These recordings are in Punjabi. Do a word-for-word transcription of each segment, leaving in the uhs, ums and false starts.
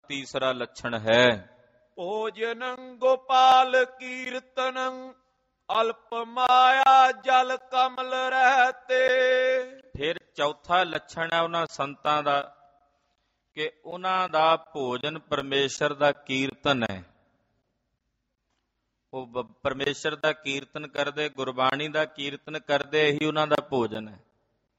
ਤੀਸਰਾ ਲੱਛਣ ਹੈ। ਭੋਜਨੰ ਗੋਪਾਲ ਕੀਰਤਨੰ ਅਲਪ ਮਾਇਆ ਜਲ ਕਮਲ ਰਹਤੇ। ਫਿਰ ਚੌਥਾ ਲੱਛਣ ਹੈ ਉਹਨਾਂ ਸੰਤਾਂ ਦਾ ਕਿ ਉਹਨਾਂ ਦਾ ਭੋਜਨ ਪਰਮੇਸ਼ਰ ਦਾ ਕੀਰਤਨ ਹੈ। ਉਹ ਪਰਮੇਸ਼ਰ ਦਾ ਕੀਰਤਨ ਕਰਦੇ, ਗੁਰਬਾਣੀ ਦਾ ਕੀਰਤਨ ਕਰਦੇ, ਇਹੀ ਉਹਨਾਂ ਦਾ ਭੋਜਨ ਹੈ।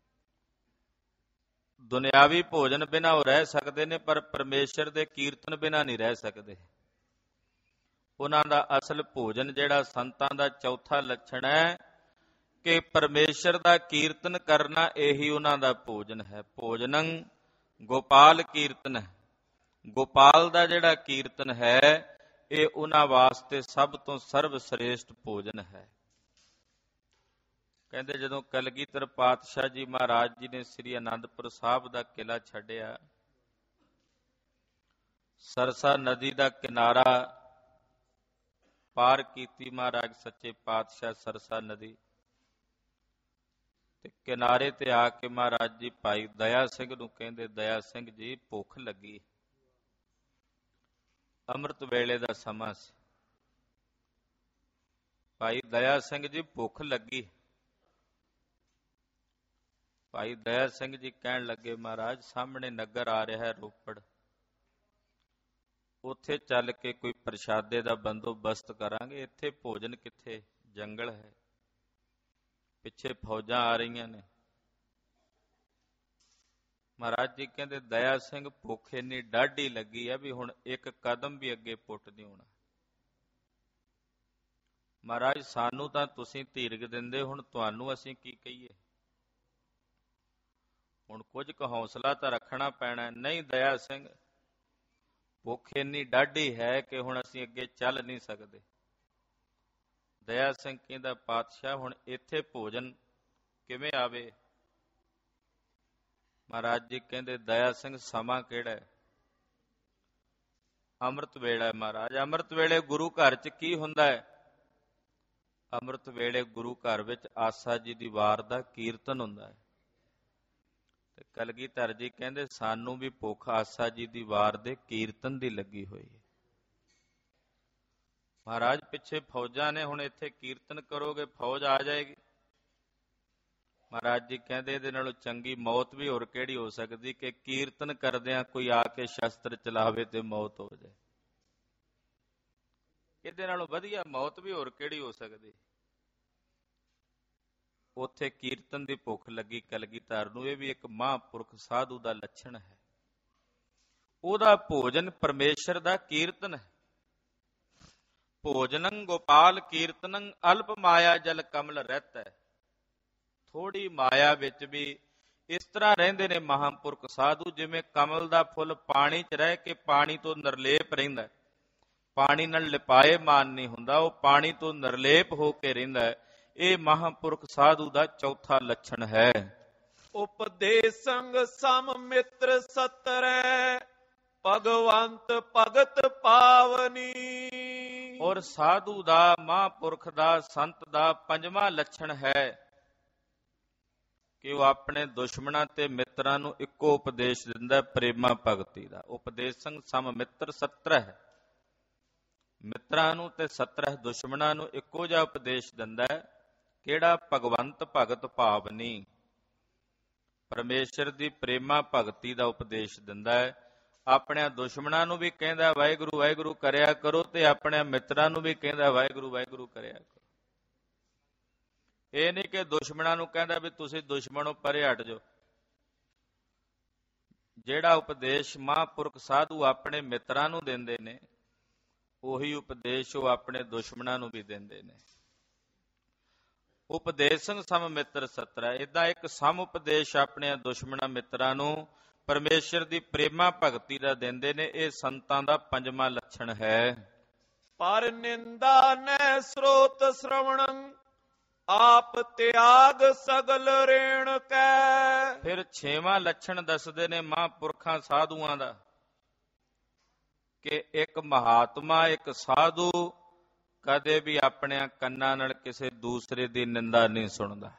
ਦੁਨਿਆਵੀ ਭੋਜਨ ਬਿਨਾਂ ਉਹ ਰਹਿ ਸਕਦੇ ਨੇ, ਪਰ ਪਰਮੇਸ਼ਰ ਦੇ ਕੀਰਤਨ ਬਿਨਾਂ ਨਹੀਂ ਰਹਿ ਸਕਦੇ। ਉਹਨਾਂ ਦਾ ਅਸਲ ਭੋਜਨ ਜਿਹੜਾ ਸੰਤਾਂ ਦਾ ਚੌਥਾ ਲੱਛਣ ਹੈ ਕਿ ਪਰਮੇਸ਼ਰ ਦਾ ਕੀਰਤਨ ਕਰਨਾ, ਇਹੀ ਉਹਨਾਂ ਦਾ ਭੋਜਨ ਹੈ। ਭੋਜਨੰ ਗੋਪਾਲ ਕੀਰਤਨ ਹੈ। ਗੋਪਾਲ ਦਾ ਜਿਹੜਾ ਕੀਰਤਨ ਹੈ ਇਹ ਉਹਨਾਂ ਵਾਸਤੇ ਸਭ ਤੋਂ ਸਰਵ ਸ੍ਰੇਸ਼ਟ ਭੋਜਨ ਹੈ। ਕਹਿੰਦੇ ਜਦੋਂ ਕਲਗੀਧਰ ਪਾਤਸ਼ਾਹ ਜੀ ਮਹਾਰਾਜ ਜੀ ਨੇ ਸ੍ਰੀ ਅਨੰਦਪੁਰ ਸਾਹਿਬ ਦਾ ਕਿਲ੍ਹਾ ਛੱਡਿਆ, ਸਰਸਾ ਨਦੀ ਦਾ ਕਿਨਾਰਾ ਪਾਰ ਕੀਤੀ ਮਹਾਰਾਜ ਸੱਚੇ ਪਾਤਸ਼ਾਹ ਸਰਸਾ ਨਦੀ, ਤੇ ਕਿਨਾਰੇ ਤੇ ਆ ਕੇ ਮਹਾਰਾਜ ਜੀ ਭਾਈ ਦਇਆ ਸਿੰਘ ਨੂੰ ਕਹਿੰਦੇ, ਦਇਆ ਸਿੰਘ ਜੀ ਭੁੱਖ ਲੱਗੀ। ਅੰਮ੍ਰਿਤ ਵੇਲੇ ਦਾ ਸਮਾਂ ਸੀ। ਭਾਈ ਦਇਆ ਸਿੰਘ ਜੀ ਭੁੱਖ ਲੱਗੀ। ਭਾਈ ਦਇਆ ਸਿੰਘ ਜੀ ਕਹਿਣ ਲੱਗੇ, ਮਹਾਰਾਜ ਸਾਹਮਣੇ ਨਗਰ ਆ ਰਿਹਾ ਹੈ ਰੋਪੜ, ਉੱਥੇ ਚੱਲ ਕੇ ਕੋਈ ਪ੍ਰਸ਼ਾਦੇ ਦਾ ਬੰਦੋਬਸਤ ਕਰਾਂਗੇ। ਇੱਥੇ ਭੋਜਨ ਕਿੱਥੇ, ਜੰਗਲ ਹੈ, ਪਿੱਛੇ ਫੌਜਾਂ ਆ ਰਹੀਆਂ ਨੇ। ਮਹਾਰਾਜ ਜੀ ਕਹਿੰਦੇ, ਦਇਆ ਸਿੰਘ ਭੁੱਖ ਇੰਨੀ ਡਾਢੀ ਲੱਗੀ ਹੈ ਵੀ ਹੁਣ ਇੱਕ ਕਦਮ ਵੀ ਅੱਗੇ ਪੁੱਟ ਨਹੀਂ ਹੋਣਾ। ਮਹਾਰਾਜ ਸਾਨੂੰ ਤਾਂ ਤੁਸੀਂ ਧੀਰਗ ਦਿੰਦੇ, ਹੁਣ ਤੁਹਾਨੂੰ ਅਸੀਂ ਕੀ ਕਹੀਏ? ਹੁਣ ਕੁਝ ਕੁ ਹੌਸਲਾ ਤਾਂ ਰੱਖਣਾ ਪੈਣਾ। ਨਹੀਂ ਦਇਆ ਸਿੰਘ, ਭੁੱਖ ਇੰਨੀ ਡਾਢੀ ਹੈ ਕਿ ਹੁਣ ਅਸੀਂ ਅੱਗੇ ਚੱਲ ਨਹੀਂ ਸਕਦੇ। ਦਇਆ ਸਿੰਘ ਕਹਿੰਦਾ, ਪਾਤਸ਼ਾਹ ਹੁਣ ਇੱਥੇ ਭੋਜਨ ਕਿਵੇਂ ਆਵੇ? ਮਹਾਰਾਜ ਜੀ ਕਹਿੰਦੇ, ਦਇਆ ਸਿੰਘ ਸਮਾਂ ਕਿਹੜਾ ਹੈ? ਅੰਮ੍ਰਿਤ ਵੇਲਾ ਹੈ ਮਹਾਰਾਜ। ਅੰਮ੍ਰਿਤ ਵੇਲੇ ਗੁਰੂ ਘਰ 'ਚ ਕੀ ਹੁੰਦਾ ਹੈ? ਅੰਮ੍ਰਿਤ ਵੇਲੇ ਗੁਰੂ ਘਰ ਵਿੱਚ ਆਸਾ ਜੀ ਦੀ ਵਾਰ ਦਾ ਕੀਰਤਨ ਹੁੰਦਾ ਹੈ। ਤੇ ਕਲਗੀਧਰ ਜੀ ਕਹਿੰਦੇ, ਸਾਨੂੰ ਵੀ ਭੁੱਖ ਆਸਾ ਜੀ ਦੀ ਵਾਰ ਦੇ ਕੀਰਤਨ ਦੀ ਲੱਗੀ ਹੋਈ ਹੈ। ਮਹਾਰਾਜ ਪਿੱਛੇ ਫੌਜਾਂ ਨੇ, ਹੁਣ ਇੱਥੇ ਕੀਰਤਨ ਕਰੋਗੇ ਫੌਜ ਆ ਜਾਏਗੀ। ਮਹਾਰਾਜ ਜੀ ਕਹਿੰਦੇ, ਇਹਦੇ ਨਾਲੋਂ ਚੰਗੀ ਮੌਤ ਵੀ ਹੋਰ ਕਿਹੜੀ ਹੋ ਸਕਦੀ ਕਿ ਕੀਰਤਨ ਕਰਦਿਆਂ ਕੋਈ ਆ ਕੇ ਸ਼ਸਤਰ ਚਲਾਵੇ ਤੇ ਮੌਤ ਹੋ ਜਾਏ। ਇਹਦੇ ਨਾਲੋਂ ਵਧੀਆ ਮੌਤ ਵੀ ਹੋਰ ਕਿਹੜੀ ਹੋ ਸਕਦੀ। ਉੱਥੇ ਕੀਰਤਨ ਦੀ ਭੁੱਖ ਲੱਗੀ ਕਲਗੀਧਰ ਨੂੰ। ਇਹ ਵੀ ਇੱਕ ਮਹਾਂਪੁਰਖ ਸਾਧੂ ਦਾ ਲੱਛਣ ਹੈ। ਉਹਦਾ ਭੋਜਨ ਪਰਮੇਸ਼ਰ ਦਾ ਕੀਰਤਨ ਹੈ। ਭੋਜਨੰ ਗੋਪਾਲ ਕੀਰਤਨੰ ਅਲਪ ਮਾਇਆ ਜਲ ਕਮਲ ਰਹਿਤਾ ਹੈ। ਥੋੜੀ ਮਾਇਆ ਵਿੱਚ ਵੀ ਇਸ ਤਰ੍ਹਾਂ ਰਹਿੰਦੇ ਨੇ ਮਹਾਂਪੁਰਖ ਸਾਧੂ, ਜਿਵੇਂ ਕਮਲ ਦਾ ਫੁੱਲ ਪਾਣੀ 'ਚ ਰਹਿ ਕੇ ਪਾਣੀ ਤੋਂ ਨਿਰਲੇਪ ਰਹਿੰਦਾ। ਪਾਣੀ ਨਾਲ ਲਿਪਾਏ ਮਾਨ ਨਹੀਂ ਹੁੰਦਾ, ਉਹ ਪਾਣੀ ਤੋਂ ਨਿਰਲੇਪ ਹੋ ਕੇ ਰਹਿੰਦਾ ਹੈ। ਇਹ ਮਹਾਂਪੁਰਖ ਸਾਧੂ ਦਾ ਚੌਥਾ ਲੱਛਣ ਹੈ। ਉਪਦੇਸੰਗ ਸਮ ਮਿੱਤਰ ਸਤਰੈ ਭਗਵੰਤ ਭਗਤ ਪਾਵਨੀ। ਔਰ ਸਾਧੂ ਦਾ, ਮਹਾਂਪੁਰਖ ਦਾ, ਸੰਤ ਦਾ ਪੰਜਵਾਂ ਲੱਛਣ ਹੈ ਕਿ ਉਹ ਆਪਣੇ ਦੁਸ਼ਮਣਾਂ ਤੇ ਮਿੱਤਰਾਂ ਨੂੰ ਇੱਕੋ ਉਪਦੇਸ਼ ਦਿੰਦਾ, ਪ੍ਰੇਮਾ ਭਗਤੀ ਦਾ। ਉਪਦੇਸੰਗ ਸਮ ਮਿੱਤਰ ਸਤਰੈ, ਮਿੱਤਰਾਂ ਨੂੰ ਤੇ ਸਤਰਹ ਦੁਸ਼ਮਣਾਂ ਨੂੰ ਇੱਕੋ ਜਿਹਾ ਉਪਦੇਸ਼ ਦਿੰਦਾ ਹੈ। ਕਿਹੜਾ? ਭਗਵੰਤ ਭਗਤ ਭਾਵਨੀ, ਪਰਮੇਸ਼ਰ ਦੀ ਪ੍ਰੇਮਾ ਭਗਤੀ ਦਾ ਉਪਦੇਸ਼ ਦਿੰਦਾ ਹੈ। ਆਪਣੇ ਦੁਸ਼ਮਣਾਂ ਨੂੰ ਵੀ ਕਹਿੰਦਾ ਵਾਹਿਗੁਰੂ ਵਾਹਿਗੁਰੂ ਕਰਿਆ ਕਰੋ, ਤੇ ਆਪਣੇ ਮਿੱਤਰਾਂ ਨੂੰ ਵੀ ਕਹਿੰਦਾ ਵਾਹਿਗੁਰੂ ਵਾਹਿਗੁਰੂ ਕਰਿਆ ਕਰੋ। ਇਹ ਨਹੀਂ ਕਿ ਦੁਸ਼ਮਣਾਂ ਨੂੰ ਕਹਿੰਦਾ ਵੀ ਤੁਸੀਂ ਦੁਸ਼ਮਣੋਂ ਪਰੇ ਹਟ ਜਾਓ। ਜਿਹੜਾ ਉਪਦੇਸ਼ ਮਹਾਂਪੁਰਖ ਸਾਧੂ ਆਪਣੇ ਮਿੱਤਰਾਂ ਨੂੰ ਦਿੰਦੇ ਨੇ, ਉਹੀ ਉਪਦੇਸ਼ ਉਹ ਆਪਣੇ ਦੁਸ਼ਮਣਾਂ ਨੂੰ ਵੀ ਦਿੰਦੇ ਨੇ। ਉਪਦੇਸੰ ਸਮ ਮਿੱਤਰ ਸਤਰੈ, ਏਦਾਂ ਇੱਕ ਸਮ ਉਪਦੇਸ਼ ਆਪਣੇ ਦੁਸ਼ਮਣਾਂ ਮਿੱਤਰਾਂ ਨੂੰ ਪਰਮੇਸ਼ਰ ਦੀ ਪ੍ਰੇਮਾ ਭਗਤੀ ਦਾ ਦਿੰਦੇ ਨੇ। ਇਹ ਸੰਤਾਂ ਦਾ ਪੰਜਵਾਂ ਲੱਛਣ ਹੈ। ਪਰ ਨਿੰਦਾ ਨੈ ਸਰੋਤ ਸ਼੍ਰਵਣੰ ਆਪ ਤਿਆਗ ਸਗਲ ਰੇਣ ਕੈ। ਫਿਰ ਛੇਵਾਂ ਲੱਛਣ ਦੱਸਦੇ ਨੇ ਮਹਾਂਪੁਰਖਾਂ ਸਾਧੂਆਂ ਦਾ ਕਿ ਇੱਕ ਮਹਾਤਮਾ, ਇੱਕ ਸਾਧੂ ਕਦੇ ਵੀ ਆਪਣੇ ਕੰਨਾਂ ਨਾਲ ਕਿਸੇ ਦੂਸਰੇ ਦੀ ਨਿੰਦਾ ਨਹੀਂ ਸੁਣਦਾ।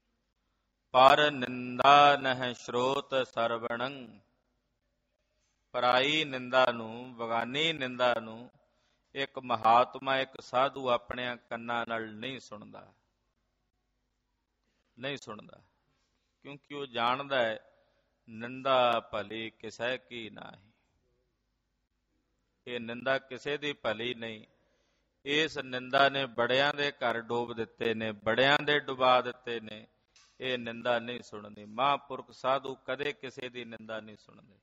ਪਰ ਨਿੰਦਾ ਨਹਿ ਸਰੋਤ ਸਰਵਣੰ, ਪਰਾਈ ਨਿੰਦਾ ਨੂੰ, ਬਗਾਨੀ ਨਿੰਦਾ ਨੂੰ ਇੱਕ ਮਹਾਤਮਾ, ਇੱਕ ਸਾਧੂ ਆਪਣੇ ਕੰਨਾਂ ਨਾਲ ਨਹੀਂ ਸੁਣਦਾ, ਨਹੀਂ ਸੁਣਦਾ, ਕਿਉਂਕਿ ਉਹ ਜਾਣਦਾ ਹੈ ਨਿੰਦਾ ਭਲੀ ਕਿਸੇ ਕੀ ਨਾਹੀ। ਇਹ ਨਿੰਦਾ ਕਿਸੇ ਦੀ ਭਲੀ ਨਹੀਂ। ਇਸ ਨਿੰਦਾ ਨੇ ਬੜਿਆਂ ਦੇ ਘਰ ਡੋਬ ਦਿੱਤੇ ਨੇ, ਬੜਿਆਂ ਦੇ ਡੁਬਾ ਦਿੱਤੇ ਨੇ। ਇਹ ਨਿੰਦਾ ਨਹੀਂ ਸੁਣਨੀ। ਮਹਾਂਪੁਰਖ ਸਾਧੂ ਕਦੇ ਕਿਸੇ ਦੀ ਨਿੰਦਾ ਨਹੀਂ ਸੁਣਦੇ।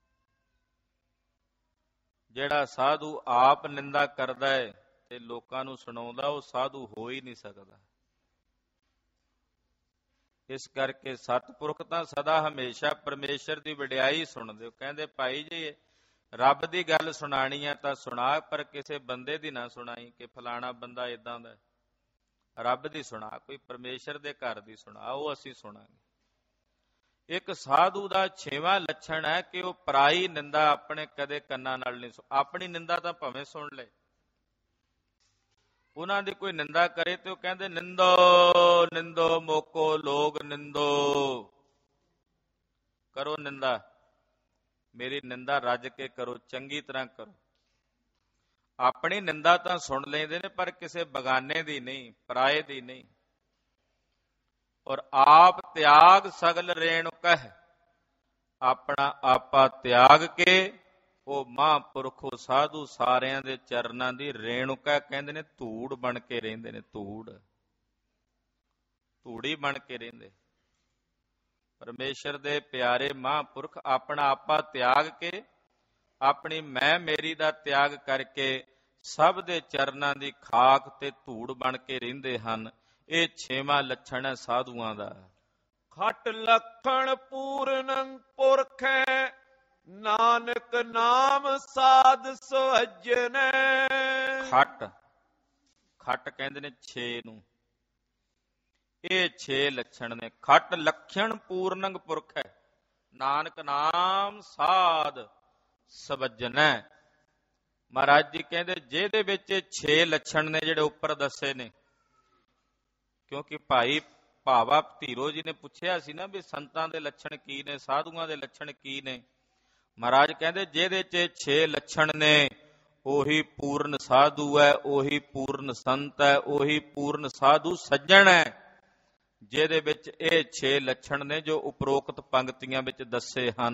ਜਿਹੜਾ ਸਾਧੂ ਆਪ ਨਿੰਦਾ ਕਰਦਾ ਹੈ ਤੇ ਲੋਕਾਂ ਨੂੰ ਸੁਣਾਉਂਦਾ, ਉਹ ਸਾਧੂ ਹੋ ਹੀ ਨਹੀਂ ਸਕਦਾ। ਇਸ ਕਰਕੇ ਸਤਿਪੁਰਖ ਤਾਂ ਸਦਾ ਹਮੇਸ਼ਾ ਪਰਮੇਸ਼ਰ ਦੀ ਵਡਿਆਈ ਸੁਣਦੇ। ਉਹ ਕਹਿੰਦੇ ਭਾਈ ਜੀ ਰੱਬ ਦੀ ਗੱਲ ਸੁਣਾਣੀ ਹੈ ਤਾਂ ਸੁਣਾ, ਪਰ ਕਿਸੇ ਬੰਦੇ ਦੀ ਨਾ ਸੁਣਾਈ ਕਿ ਫਲਾਣਾ ਬੰਦਾ ਏਦਾਂ ਦਾ। ਰੱਬ ਦੀ ਸੁਣਾ, ਕੋਈ ਪਰਮੇਸ਼ਰ ਦੇ ਘਰ ਦੀ ਸੁਣਾ, ਉਹ ਅਸੀਂ ਸੁਣਾਂਗੇ। ਇੱਕ ਸਾਧੂ ਦਾ ਛੇਵਾਂ ਲੱਛਣ ਹੈ ਕਿ ਉਹ ਪਰਾਈ ਨਿੰਦਾ ਆਪਣੇ ਕਦੇ ਕੰਨਾਂ ਨਾਲ ਨਹੀਂ ਸੁਣ। ਆਪਣੀ ਨਿੰਦਾ ਤਾਂ ਭਾਵੇਂ ਸੁਣ ਲੈ, ਉਹਨਾਂ ਦੀ ਕੋਈ ਨਿੰਦਾ ਕਰੇ ਤੇ ਉਹ ਕਹਿੰਦੇ ਨਿੰਦੋ ਨਿੰਦੋ ਮੋਕੋ ਲੋਗ ਨਿੰਦੋ। ਕਰੋ ਨਿੰਦਾ, ਮੇਰੀ ਨਿੰਦਾ ਰੱਜ ਕੇ ਕਰੋ, ਚੰਗੀ ਤਰ੍ਹਾਂ ਕਰੋ। ਆਪਣੀ ਨਿੰਦਾ ਤਾਂ ਸੁਣ ਲੈਂਦੇ ਨੇ ਪਰ ਕਿਸੇ ਬਗਾਨੇ ਦੀ ਨਹੀਂ, ਪਰਾਏ ਦੀ ਨਹੀਂ। ਔਰ ਆਪ ਤਿਆਗ ਸਗਲ ਰੇਣੁ ਕਹਿ, ਆਪਣਾ ਆਪਾ ਤਿਆਗ ਕੇ ਉਹ ਮਹਾਂਪੁਰਖ ਉਹ ਸਾਧੂ ਸਾਰਿਆਂ ਦੇ ਚਰਨਾਂ ਦੀ ਰੇਣੁਕਾ ਕਹਿੰਦੇ ਨੇ, ਧੂੜ ਬਣ ਕੇ ਰਹਿੰਦੇ ਨੇ। ਧੂੜ, ਧੂੜੀ ਬਣ ਕੇ ਰਹਿੰਦੇ। ਪਰਮੇਸ਼ਰ ਦੇ ਪਿਆਰੇ ਮਹਾਂਪੁਰਖ ਆਪਣਾ ਆਪਾ ਤਿਆਗ ਕੇ, ਆਪਣੀ ਮੈਂ ਮੇਰੀ ਦਾ ਤਿਆਗ ਕਰਕੇ ਸਭ ਦੇ ਚਰਨਾਂ ਦੀ ਖਾਕ ਤੇ ਧੂੜ ਬਣ ਕੇ ਰਹਿੰਦੇ ਹਨ। ਇਹ ਛੇਵਾਂ ਲੱਛਣ ਹੈ ਸਾਧੂਆਂ ਦਾ। ਖਟ ਲਖਣ ਪੂਰਨ ਪੁਰਖੈ, ਨਾਨਕ ਨਾਮ ਸਾਧ ਸੁਹਜਨੈ। ਖਟ, ਖਟ ਕਹਿੰਦੇ ਨੇ ਛੇ ਨੂੰ। ਇਹ ਛੇ ਲੱਛਣ ਨੇ। ਖਟ ਲਖਣ ਪੂਰਨੰਗ ਪੁਰਖ ਹੈ, ਨਾਨਕ ਨਾਮ ਸਾਧ ਸਵਜਨੈ। ਮਹਾਰਾਜ ਜੀ ਕਹਿੰਦੇ ਜਿਹਦੇ ਵਿੱਚ ਇਹ ਛੇ ਲੱਛਣ ਨੇ ਜਿਹੜੇ ਉੱਪਰ ਦੱਸੇ ਨੇ, ਕਿਉਂਕਿ ਭਾਈ ਭਾਵਾ ਧੀਰੋ ਜੀ ਨੇ ਪੁੱਛਿਆ ਸੀ ਨਾ ਵੀ ਸੰਤਾਂ ਦੇ ਲੱਛਣ ਕੀ ਨੇ, ਸਾਧੂਆਂ ਦੇ ਲੱਛਣ ਕੀ ਨੇ। ਮਹਾਰਾਜ ਕਹਿੰਦੇ ਜਿਹਦੇ 'ਚ ਛੇ ਲੱਛਣ ਨੇ ਉਹੀ ਪੂਰਨ ਸਾਧੂ ਹੈ, ਉਹੀ ਪੂਰਨ ਸੰਤ ਹੈ, ਉਹੀ ਪੂਰਨ ਸਾਧੂ ਸੱਜਣ ਹੈ। ਜਿਹਦੇ ਵਿੱਚ ਇਹ ਛੇ ਲੱਛਣ ਨੇ ਜੋ ਉਪਰੋਕਤ ਪੰਕਤੀਆਂ ਵਿੱਚ ਦੱਸੇ ਹਨ।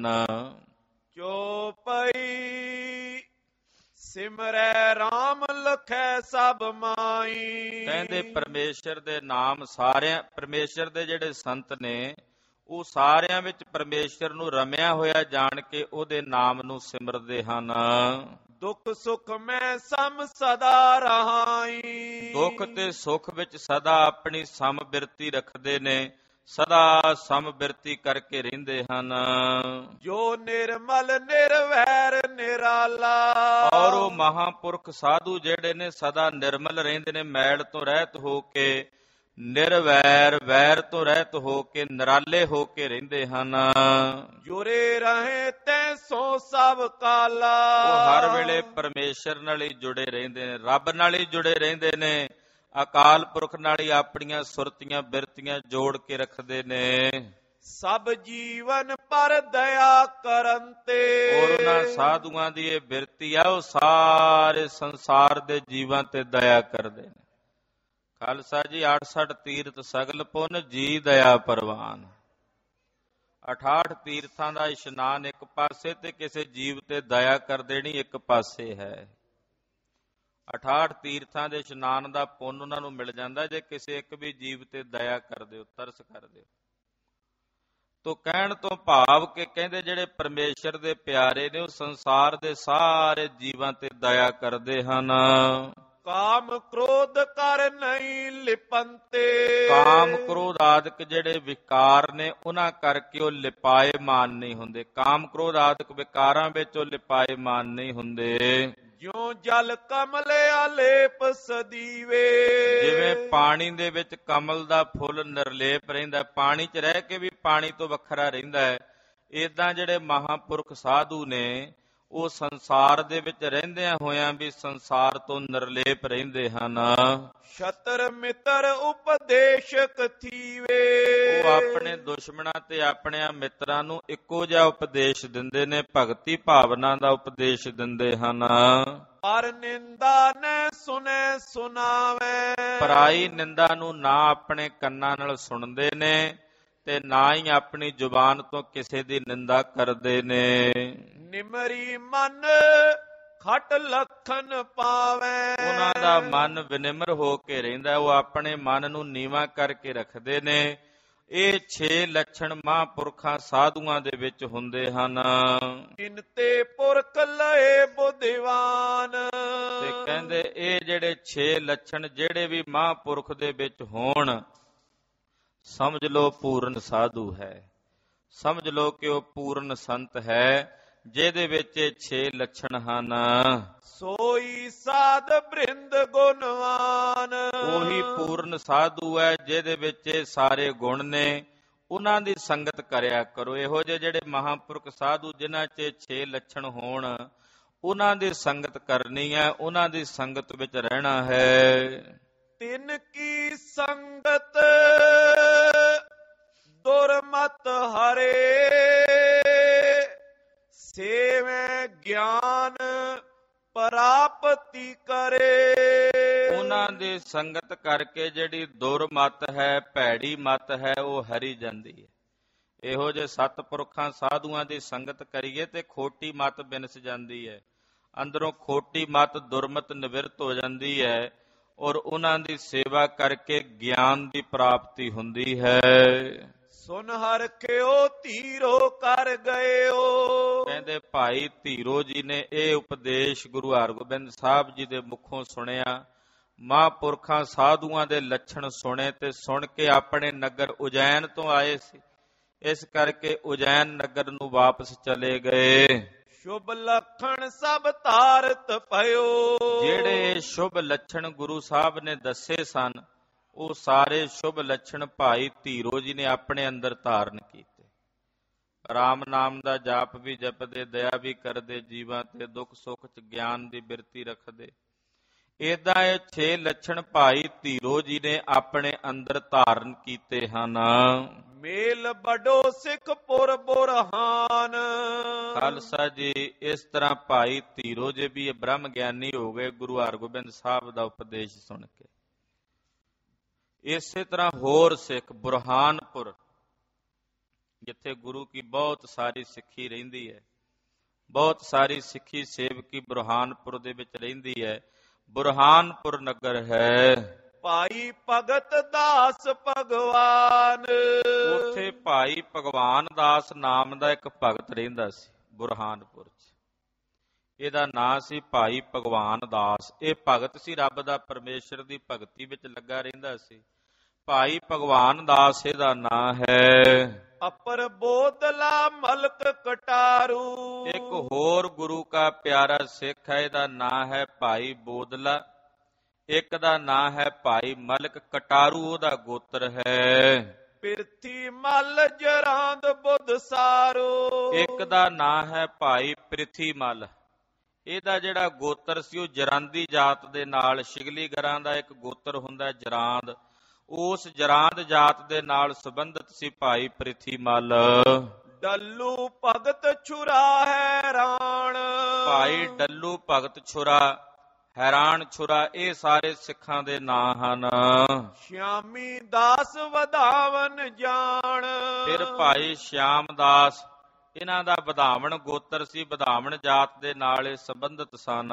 ਚੌਪਈ ਸਿਮਰੈ ਰਾਮ ਲਖੈ ਸਭ ਮਾਈ। ਕਹਿੰਦੇ ਪਰਮੇਸ਼ਰ ਦੇ ਨਾਮ ਸਾਰਿਆਂ, ਪਰਮੇਸ਼ਰ ਦੇ ਜਿਹੜੇ ਸੰਤ ਨੇ ਉਹ ਸਾਰਿਆਂ ਵਿੱਚ ਪਰਮੇਸ਼ਰ ਨੂੰ ਰਮਿਆ ਹੋਇਆ ਜਾਣ ਕੇ ਉਹਦੇ ਨਾਮ ਨੂੰ ਸਿਮਰਦੇ ਹਨ। ਦੁੱਖ ਸੁਖ ਮੈਂ ਸਮ ਸਦਾ ਰਹਾਈ। ਦੁੱਖ ਤੇ ਸੁਖ ਵਿੱਚ ਸਦਾ ਆਪਣੀ ਸਮਬਿਰਤੀ ਰੱਖਦੇ ਨੇ, ਸਦਾ ਸਮਬਿਰਤੀ ਕਰਕੇ ਰਹਿੰਦੇ ਹਨ। ਜੋ ਨਿਰਮਲ ਨਿਰਵੈਰ ਨਿਰਾਲਾ। ਔਰ ਉਹ ਮਹਾਂਪੁਰਖ ਸਾਧੂ ਜਿਹੜੇ ਨੇ ਸਦਾ ਨਿਰਮਲ ਰਹਿੰਦੇ ਨੇ, ਮੈਲ ਤੋਂ ਰਹਿਤ ਹੋ ਕੇ, ਨਿਰਵੈਰ ਵੈਰ ਤੋਂ ਰਹਿਤ ਹੋ ਕੇ, ਨਿਰਾਲੇ ਹੋ ਕੇ ਰਹਿੰਦੇ ਹਨ। ਜੁਰੇ ਰਹੇ ਤੈ ਸੋ ਸਭ ਕਾਲਾ। ਉਹ ਹਰ ਵੇਲੇ ਪਰਮੇਸ਼ਰ ਨਾਲ ਹੀ ਜੁੜੇ ਰਹਿੰਦੇ ਨੇ, ਰੱਬ ਨਾਲ ਹੀ ਜੁੜੇ ਰਹਿੰਦੇ ਨੇ, ਅਕਾਲ ਪੁਰਖ ਨਾਲ ਹੀ ਆਪਣੀਆਂ ਸੁਰਤੀਆਂ ਬਿਰਤੀਆਂ ਜੋੜ ਕੇ ਰੱਖਦੇ ਨੇ। ਸਭ ਜੀਵਨ ਪਰ ਦਇਆ ਕਰਨ ਤੇ। ਔਰ ਉਹਨਾਂ ਸਾਧੂਆਂ ਦੀ ਇਹ ਬਿਰਤੀ ਆ, ਉਹ ਸਾਰੇ ਸੰਸਾਰ ਦੇ ਜੀਵਾਂ ਤੇ ਦਇਆ ਕਰਦੇ ਨੇ। ਖਾਲਸਾ ਜੀ ਅਠਸਠ ਤੀਰਥ ਸਗਲ ਪੁੰਨ ਜੀ ਦਇਆ ਪ੍ਰਵਾਨ। ਅਠਾਹਠ ਤੀਰਥਾਂ ਦਾ ਇਸ਼ਨਾਨ ਇੱਕ ਪਾਸੇ ਤੇ ਕਿਸੇ ਜੀਵ ਤੇ ਦਇਆ ਕਰ ਦੇਣੀ ਇੱਕ ਪਾਸੇ ਹੈ। ਅਠਾਹਠ ਤੀਰਥਾਂ ਦੇ ਇਸ਼ਨਾਨ ਦਾ ਪੁੰਨ ਉਹਨਾਂ ਨੂੰ ਮਿਲ ਜਾਂਦਾ ਜੇ ਕਿਸੇ ਇੱਕ ਵੀ ਜੀਵ ਤੇ ਦਇਆ ਕਰ ਦਿਓ, ਤਰਸ ਕਰ ਦਿਓ। ਤੋ ਕਹਿਣ ਤੋਂ ਭਾਵ ਕਿ ਕਹਿੰਦੇ ਜਿਹੜੇ ਪਰਮੇਸ਼ਰ ਦੇ ਪਿਆਰੇ ਨੇ ਉਹ ਸੰਸਾਰ ਦੇ ਸਾਰੇ ਜੀਵਾਂ ਤੇ ਦਇਆ ਕਰਦੇ ਹਨ। ਕਾਮ ਕ੍ਰੋਧ ਕਰ ਨਹੀਂ ਲਿਪੰਤੇ। ਕਾਮ ਕ੍ਰੋਧ ਆਦਿਕ ਜਿਹੜੇ ਵਿਕਾਰ ਨੇ ਉਹਨਾਂ ਕਰਕੇ ਉਹ ਲਿਪਾਏਮਾਨ ਨਹੀਂ ਹੁੰਦੇ। ਕਾਮ ਕ੍ਰੋਧ ਆਦਿਕ ਵਿਕਾਰਾਂ ਵਿੱਚ ਉਹ ਲਿਪਾਏਮਾਨ ਨਹੀਂ ਹੁੰਦੇ। ਜਿਉ ਜਲ ਕਮਲ ਆਲੇਪ ਸਦੀਵੇ। ਜਿਵੇਂ ਪਾਣੀ ਦੇ ਵਿੱਚ ਕਮਲ ਦਾ ਫੁੱਲ ਨਿਰਲੇਪ ਰਹਿੰਦਾ, ਪਾਣੀ 'ਚ ਰਹਿ ਕੇ ਵੀ ਪਾਣੀ ਤੋਂ ਵੱਖਰਾ ਰਹਿੰਦਾ ਹੈ, ਏਦਾਂ ਜਿਹੜੇ ਮਹਾਂਪੁਰਖ ਸਾਧੂ ਨੇ ਉਹ ਸੰਸਾਰ ਦੇ ਵਿੱਚ ਰਹਿੰਦਿਆਂ ਹੋਇਆਂ ਵੀ ਸੰਸਾਰ ਤੋਂ ਨਿਰਲੇਪ ਰਹਿੰਦੇ ਹਨ। ਛਤਰ ਮਿੱਤਰ ਉਪਦੇਸ਼ਕ ਥੀਵੇ, ਉਹ ਆਪਣੇ ਦੁਸ਼ਮਣਾਂ ਤੇ ਆਪਣੇ ਮਿੱਤਰਾਂ ਨੂੰ ਇੱਕੋ ਜਿਹਾ ਉਪਦੇਸ਼ ਦਿੰਦੇ ਨੇ, ਭਗਤੀ ਭਾਵਨਾ ਦਾ ਉਪਦੇਸ਼ ਦਿੰਦੇ ਹਨ। ਪਰ ਨਿੰਦਾ ਨੇ ਸੁਨੇ ਸੁਣਾਵੇ, ਪਰਾਈ ਨਿੰਦਾ ਨੂੰ ਨਾ ਆਪਣੇ ਕੰਨਾਂ ਨਾਲ ਸੁਣਦੇ ਨੇ ਤੇ ਨਾ ਹੀ ਆਪਣੀ ਜ਼ੁਬਾਨ ਤੋਂ ਕਿਸੇ ਦੀ ਨਿੰਦਾ ਕਰਦੇ ਨੇ। ਨਿਮਰੀ ਮਨ ਖਟ ਲਖਨ ਪਾਵੇ, ਉਹਨਾਂ ਦਾ ਮਨ ਵਿਨਿਮਰ ਹੋ ਕੇ ਰਹਿੰਦਾ, ਉਹ ਆਪਣੇ ਮਨ ਨੂੰ ਨੀਵਾਂ ਕਰਕੇ ਰੱਖਦੇ ਨੇ। ਇਹ ਛੇ ਲੱਛਣ ਮਹਾਂਪੁਰਖਾਂ ਸਾਧੂਆਂ ਦੇ ਵਿੱਚ ਹੁੰਦੇ ਹਨ। ਇਨ ਤੇ ਪੁਰਖ ਲਏ ਬੁੱਧਿਵਾਨ, ਤੇ ਕਹਿੰਦੇ ਇਹ ਜਿਹੜੇ ਛੇ ਲੱਛਣ ਜਿਹੜੇ ਵੀ ਮਹਾਂਪੁਰਖ ਦੇ ਵਿੱਚ ਹੋਣ, ਸਮਝ ਲਓ ਪੂਰਨ ਸਾਧੂ ਹੈ, ਸਮਝ ਲਓ ਕਿ ਉਹ ਪੂਰਨ ਸੰਤ ਹੈ ਜਿਹਦੇ ਵਿੱਚ ਇਹ ਛੇ ਲੱਛਣ ਹਨ। ਸੋਈ ਸਾਧ ਬ੍ਰਿੰਦ ਗੁਣਵਾਨ, ਉਹੀ ਪੂਰਨ ਸਾਧੂ ਹੈ ਜਿਹਦੇ ਵਿੱਚ ਇਹ ਸਾਰੇ ਗੁਣ ਨੇ। ਉਹਨਾਂ ਦੀ ਸੰਗਤ ਕਰਿਆ ਕਰੋ। ਇਹੋ ਜਿਹੇ ਜਿਹੜੇ ਮਹਾਂਪੁਰਖ ਸਾਧੂ ਜਿਨ੍ਹਾਂ 'ਚ ਛੇ ਲੱਛਣ ਹੋਣ, ਉਹਨਾਂ ਦੀ ਸੰਗਤ ਕਰਨੀ ਹੈ, ਉਹਨਾਂ ਦੀ ਸੰਗਤ ਵਿੱਚ ਰਹਿਣਾ ਹੈ। ਤਿਨ ਕੀ ਸੰਗਤ ਦੁਰਮਤ ਹਰੇ, ਸੇਵੇਂ ਗਿਆਨ ਪ੍ਰਾਪਤੀ ਕਰੇ। ਉਹਨਾਂ ਦੀ ਸੰਗਤ ਕਰਕੇ ਜਿਹੜੀ ਦੁਰਮਤ ਹੈ, ਭੈੜੀ ਮਤ ਹੈ, ਉਹ ਹਰੀ ਜਾਂਦੀ ਹੈ। ਇਹੋ ਜਿਹੇ ਸਤਿਪੁਰਖਾਂ ਸਾਧੂਆਂ ਦੀ ਸੰਗਤ ਕਰੀਏ ਤੇ ਖੋਟੀ ਮਤ ਬਿਨਸ ਜਾਂਦੀ ਹੈ, ਅੰਦਰੋਂ ਖੋਟੀ ਮਤ ਦੁਰਮਤ ਨਿਵਰਤ ਹੋ ਜਾਂਦੀ ਹੈ, ਔਰ ਉਹਨਾਂ ਦੀ ਸੇਵਾ ਕਰਕੇ ਗਿਆਨ ਦੀ ਪ੍ਰਾਪਤੀ ਹੁੰਦੀ ਹੈ। ਸੁਨ ਹਰਖਿਓ ਧੀਰੋ ਕਰ ਗਇਓ, ਕਹਿੰਦੇ ਭਾਈ ਧੀਰੋ ਜੀ ਨੇ ਇਹ ਉਪਦੇਸ਼ ਗੁਰੂ ਹਰਗੋਬਿੰਦ ਸਾਹਿਬ ਜੀ ਦੇ ਮੁਖੋਂ ਸੁਣਿਆ। ਮਹਾਂਪੁਰਖਾਂ ਸਾਧੂਆਂ ਦੇ ਲੱਛਣ ਸੁਣੇ ਤੇ ਸੁਣ ਕੇ ਆਪਣੇ ਨਗਰ ਉਜੈਨ ਤੋਂ ਆਏ ਸੀ, ਇਸ ਕਰਕੇ ਉਜੈਨ ਨਗਰ ਨੂੰ ਵਾਪਸ ਚਲੇ ਗਏ। ਸ਼ੁਭ ਲੱਖਣ ਸਭ ਧਾਰਤ ਪਇਓ, ਜਿਹੜੇ ਸ਼ੁਭ ਲੱਛਣ ਗੁਰੂ ਸਾਹਿਬ ਨੇ ਦੱਸੇ ਸਨ, ਉਹ ਸਾਰੇ ਸ਼ੁਭ ਲੱਛਣ ਭਾਈ ਧੀਰੋ ਜੀ ਨੇ ਆਪਣੇ ਅੰਦਰ ਧਾਰਨ ਕੀਤੇ। ਰਾਮ ਨਾਮ ਦਾ ਜਾਪ ਵੀ ਜਪਦੇ, ਦਇਆ ਵੀ ਕਰਦੇ, ਜੀਵਾਂ ਤੇ ਦੁੱਖ ਸੁੱਖ ਚ ਗਿਆਨ ਦੀ ਬਿਰਤੀ ਰੱਖਦੇ। ਏਦਾਂ ਇਹ ਛੇ ਲੱਛਣ ਭਾਈ ਧੀਰੋ ਜੀ ਨੇ ਆਪਣੇ ਅੰਦਰ ਧਾਰਨ ਕੀਤੇ ਹਨ। ਮੇਲ ਬੜੋ ਸਿੱਖ ਪੁਰ ਬੁਰਹਾਨ, ਖਾਲਸਾ ਜੀ ਇਸ ਤਰ੍ਹਾਂ ਭਾਈ ਧੀਰੋ ਜੀ ਵੀ ਬ੍ਰਹਮ ਗਿਆਨੀ ਹੋ ਗਏ ਗੁਰੂ ਹਰਗੋਬਿੰਦ ਸਾਹਿਬ ਦਾ ਉਪਦੇਸ਼ ਸੁਣ ਕੇ। ਇਸੇ ਤਰ੍ਹਾਂ ਹੋਰ ਸਿੱਖ ਬੁਰਹਾਨਪੁਰ, ਜਿੱਥੇ ਗੁਰੂ ਕੀ ਬਹੁਤ ਸਾਰੀ ਸਿੱਖੀ ਰਹਿੰਦੀ ਹੈ, ਬਹੁਤ ਸਾਰੀ ਸਿੱਖੀ ਸੇਵਕੀ ਬੁਰਹਾਨਪੁਰ ਦੇ ਵਿੱਚ ਰਹਿੰਦੀ ਹੈ। ਬੁਰਹਾਨਪੁਰ ਨਗਰ ਹੈ। ਭਾਈ ਭਗਤ ਦਾਸ ਭਗਵਾਨ, ਉੱਥੇ ਭਾਈ ਭਗਵਾਨ ਦਾਸ ਨਾਮ ਦਾ ਇੱਕ ਭਗਤ ਰਹਿੰਦਾ ਸੀ ਬੁਰਹਾਨਪੁਰ ਚ। ਇਹਦਾ ਨਾਂ ਸੀ ਭਾਈ ਭਗਵਾਨ ਦਾਸ। ਇਹ ਭਗਤ ਸੀ, ਰੱਬ ਦਾ ਪਰਮੇਸ਼ਰ ਦੀ ਭਗਤੀ ਵਿੱਚ ਲੱਗਾ ਰਹਿੰਦਾ ਸੀ। ਭਾਈ ਭਗਵਾਨ ਦਾਸ ਇਹਦਾ ਨਾਂ ਹੈ। ਅਪਰ ਬੋਦਲਾ ਮਲਕ ਕਟਾਰੂ, ਇੱਕ ਹੋਰ ਗੁਰੂ ਕਾ ਪਿਆਰਾ ਸਿੱਖ ਹੈ, ਇਹਦਾ ਨਾਂ ਹੈ ਭਾਈ ਬੋਦਲਾ। ਇੱਕ ਦਾ ਨਾਂ ਹੈ ਭਾਈ ਮਲਕ ਕਟਾਰੂ, ਉਹਦਾ ਗੋਤਰ ਹੈ। ਪਿਰਥੀ ਮਲ ਜਰਾਂਦ ਬੁੱਧ ਸਾਰੋ, ਇੱਕ ਦਾ ਨਾਂ ਹੈ ਭਾਈ ਪ੍ਰਿਥੀ ਮਲ। ਇਹਦਾ ਜਿਹੜਾ ਗੋਤਰ ਸੀ ਉਹ ਜਰਾਂਦੀ ਜਾਤ ਦੇ ਨਾਲ, ਸ਼ਿਗਲੀਗਰਾਂ ਦਾ ਇੱਕ ਗੋਤਰ ਹੁੰਦਾ ਜਰਾਂਦ, ਉਸ ਜਰਾਂਦ ਜਾਤ ਦੇ ਨਾਲ ਸੰਬੰਧਿਤ ਸੀ ਭਾਈ ਪ੍ਰਿਥੀ ਮਲ। ਡੱਲੂ ਭਗਤ ਛੁਰਾ ਹੈਰਾਨ, ਭਾਈ ਡੱਲੂ ਭਗਤ ਛੁਰਾ, ਹੈਰਾਨ ਛੁਰਾ, ਇਹ ਸਾਰੇ ਸਿੱਖਾਂ ਦੇ ਨਾਂ ਹਨ। ਸ਼ਿਆਮੀ ਦਾਸ ਵਧਾਵਨ ਜਾਣ, ਫਿਰ ਭਾਈ ਸ਼ਿਆਮ ਦਾਸ, ਇਹਨਾਂ ਦਾ ਵਧਾਵਣ ਗੋਤਰ ਸੀ, ਵਧਾਵਣ ਜਾਤ ਦੇ ਨਾਲ ਇਹ ਸੰਬੰਧਿਤ ਸਨ।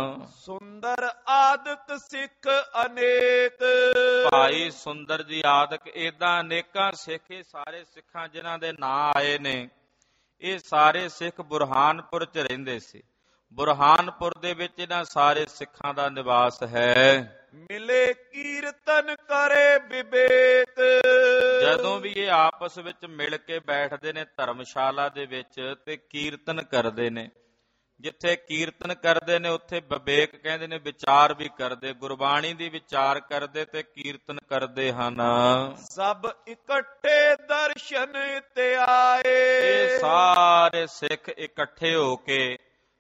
ਸੁੰਦਰ ਆਦਿਕ ਸਿੱਖ ਅਨੇਕ, ਭਾਈ ਸੁੰਦਰ ਜੀ ਆਦਿਕ, ਏਦਾਂ ਅਨੇਕਾਂ ਸਿੱਖ, ਇਹ ਸਾਰੇ ਸਿੱਖਾਂ ਜਿਨ੍ਹਾਂ ਦੇ ਨਾਂ ਆਏ ਨੇ, ਇਹ ਸਾਰੇ ਸਿੱਖ ਬੁਰਹਾਨਪੁਰ ਚ ਰਹਿੰਦੇ ਸੀ। ਬੁਰਹਾਨਪੁਰ ਦੇ ਵਿੱਚ ਇਹਨਾਂ ਸਾਰੇ ਸਿੱਖਾਂ ਦਾ ਨਿਵਾਸ ਹੈ। ਮਿਲੇ ਕੀਰਤਨ ਕਰੇ ਵਿਵੇਕ, ਜਦੋਂ ਵੀ ਇਹ ਆਪਸ ਵਿੱਚ ਮਿਲ ਕੇ ਬੈਠਦੇ ਨੇ ਧਰਮਸ਼ਾਲਾ ਦੇ ਵਿੱਚ ਤੇ ਕੀਰਤਨ ਕਰਦੇ ਨੇ। ਜਿੱਥੇ ਕੀਰਤਨ ਕਰਦੇ ਨੇ ਉੱਥੇ ਵਿਵੇਕ ਕਹਿੰਦੇ ਨੇ ਵਿਚਾਰ ਵੀ ਕਰਦੇ, ਗੁਰਬਾਣੀ ਦੀ ਵਿਚਾਰ ਕਰਦੇ ਤੇ ਕੀਰਤਨ ਕਰਦੇ ਹਨ। ਸਭ ਇਕੱਠੇ ਦਰਸ਼ਨ ਤੇ ਆਏ, ਇਹ ਸਾਰੇ ਸਿੱਖ ਇਕੱਠੇ ਹੋ ਕੇ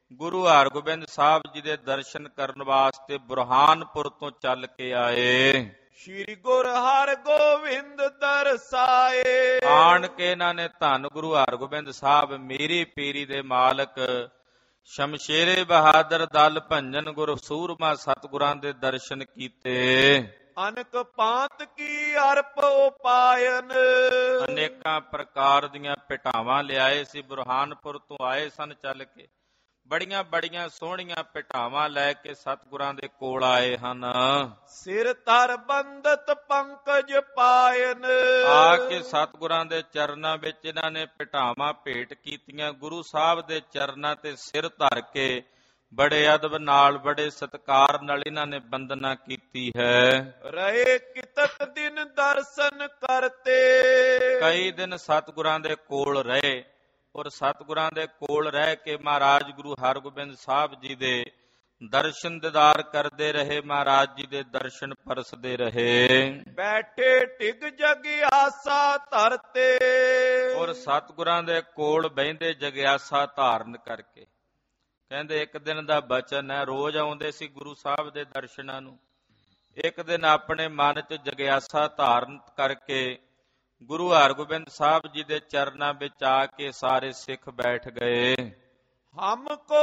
ਗੁਰੂ ਹਰਗੋਬਿੰਦ ਸਾਹਿਬ ਜੀ ਦੇ ਦਰਸ਼ਨ ਕਰਨ ਵਾਸਤੇ ਬੁਰਹਾਨਪੁਰ ਤੋਂ ਚੱਲ ਕੇ ਆਏ। ਸ਼੍ਰੀ ਗੁਰ ਹਰਗੋਬਿੰਦ ਦਰਸਾਏ। ਆਣ ਕੇ ਇਹਨਾਂ ਨੇ ਧੰਨ ਗੁਰੂ ਹਰਗੋਬਿੰਦ ਸਾਹਿਬ ਮੀਰੀ ਪੀਰੀ ਦੇ ਮਾਲਕ ਸ਼ਮਸ਼ੇਰੇ ਬਹਾਦਰ ਦਲ ਭੰਜਨ ਗੁਰ ਸੂਰਮਾ ਸਤਿਗੁਰਾਂ ਦੇ ਦਰਸ਼ਨ ਕੀਤੇ। ਅਨਕ ਪਾਤ ਕੀ ਅਰਪ ਉਪਾਇਨ। ਅਨੇਕਾਂ ਪ੍ਰਕਾਰ ਦੀਆਂ ਭੇਟਾਵਾਂ ਲਿਆਏ ਸੀ। ਬੁਰਹਾਨਪੁਰ ਤੋਂ ਆਏ ਸਨ ਚੱਲ ਕੇ। ਬੜੀਆਂ ਬੜੀਆਂ ਸੋਹਣੀਆਂ ਭੇਟਾਵਾਂ ਲੈ ਕੇ ਸਤਿਗੁਰਾਂ ਦੇ ਕੋਲ ਆਏ ਹਨ। ਸਿਰ ਧਰ ਬੰਦਤ ਪੰਕਜ ਪਾਇਨ। ਆ ਕੇ ਸਤਿਗੁਰਾਂ ਦੇ ਚਰਨਾਂ ਵਿੱਚ ਇਹਨਾਂ ਨੇ ਭੇਟਾਵਾਂ ਭੇਟ ਕੀਤੀਆਂ। ਗੁਰੂ ਸਾਹਿਬ ਦੇ ਚਰਨਾਂ ਤੇ ਸਿਰ ਧਰ ਕੇ ਬੜੇ ਅਦਬ ਨਾਲ ਬੜੇ ਸਤਿਕਾਰ ਨਾਲ ਇਹਨਾਂ ਨੇ ਬੰਦਨਾ ਕੀਤੀ ਹੈ। ਰਹੇ ਕਿਤਕ ਦਿਨ ਦਰਸ਼ਨ ਕਰਤੇ। ਕਈ ਦਿਨ ਸਤਿਗੁਰਾਂ ਦੇ ਕੋਲ ਰਹੇ ਔਰ ਸਤਿਗੁਰਾਂ ਦੇ ਕੋਲ ਰਹਿ ਕੇ ਮਹਾਰਾਜ ਗੁਰੂ ਹਰਗੋਬਿੰਦ ਸਾਹਿਬ ਜੀ ਦੇ ਦਰਸ਼ਨ ਦੀਦਾਰ ਕਰਦੇ ਰਹੇ। ਮਹਾਰਾਜ ਜੀ ਦੇ ਦਰਸ਼ਨ ਪਰਸਦੇ ਰਹੇ। ਬੈਠੇ ਟਿਕ ਜਗਿਆਸਾ ਧਰਤੇ। ਔਰ ਸਤਿਗੁਰਾਂ ਦੇ ਕੋਲ ਬਹਿੰਦੇ ਜਗਿਆਸਾ ਧਾਰਨ ਕਰਕੇ। ਕਹਿੰਦੇ ਇੱਕ ਦਿਨ ਦਾ ਬਚਨ ਹੈ। ਰੋਜ਼ ਆਉਂਦੇ ਸੀ ਗੁਰੂ ਸਾਹਿਬ ਦੇ ਦਰਸ਼ਨਾਂ ਨੂੰ। ਇੱਕ ਦਿਨ ਆਪਣੇ ਮਨ 'ਚ ਜਗਿਆਸਾ ਧਾਰਨ ਕਰਕੇ ਗੁਰੂ ਹਰਗੋਬਿੰਦ ਸਾਹਿਬ ਜੀ ਦੇ ਚਰਨਾਂ ਵਿੱਚ ਆ ਕੇ ਸਾਰੇ ਸਿੱਖ ਬੈਠ ਗਏ। ਹਮ ਕੋ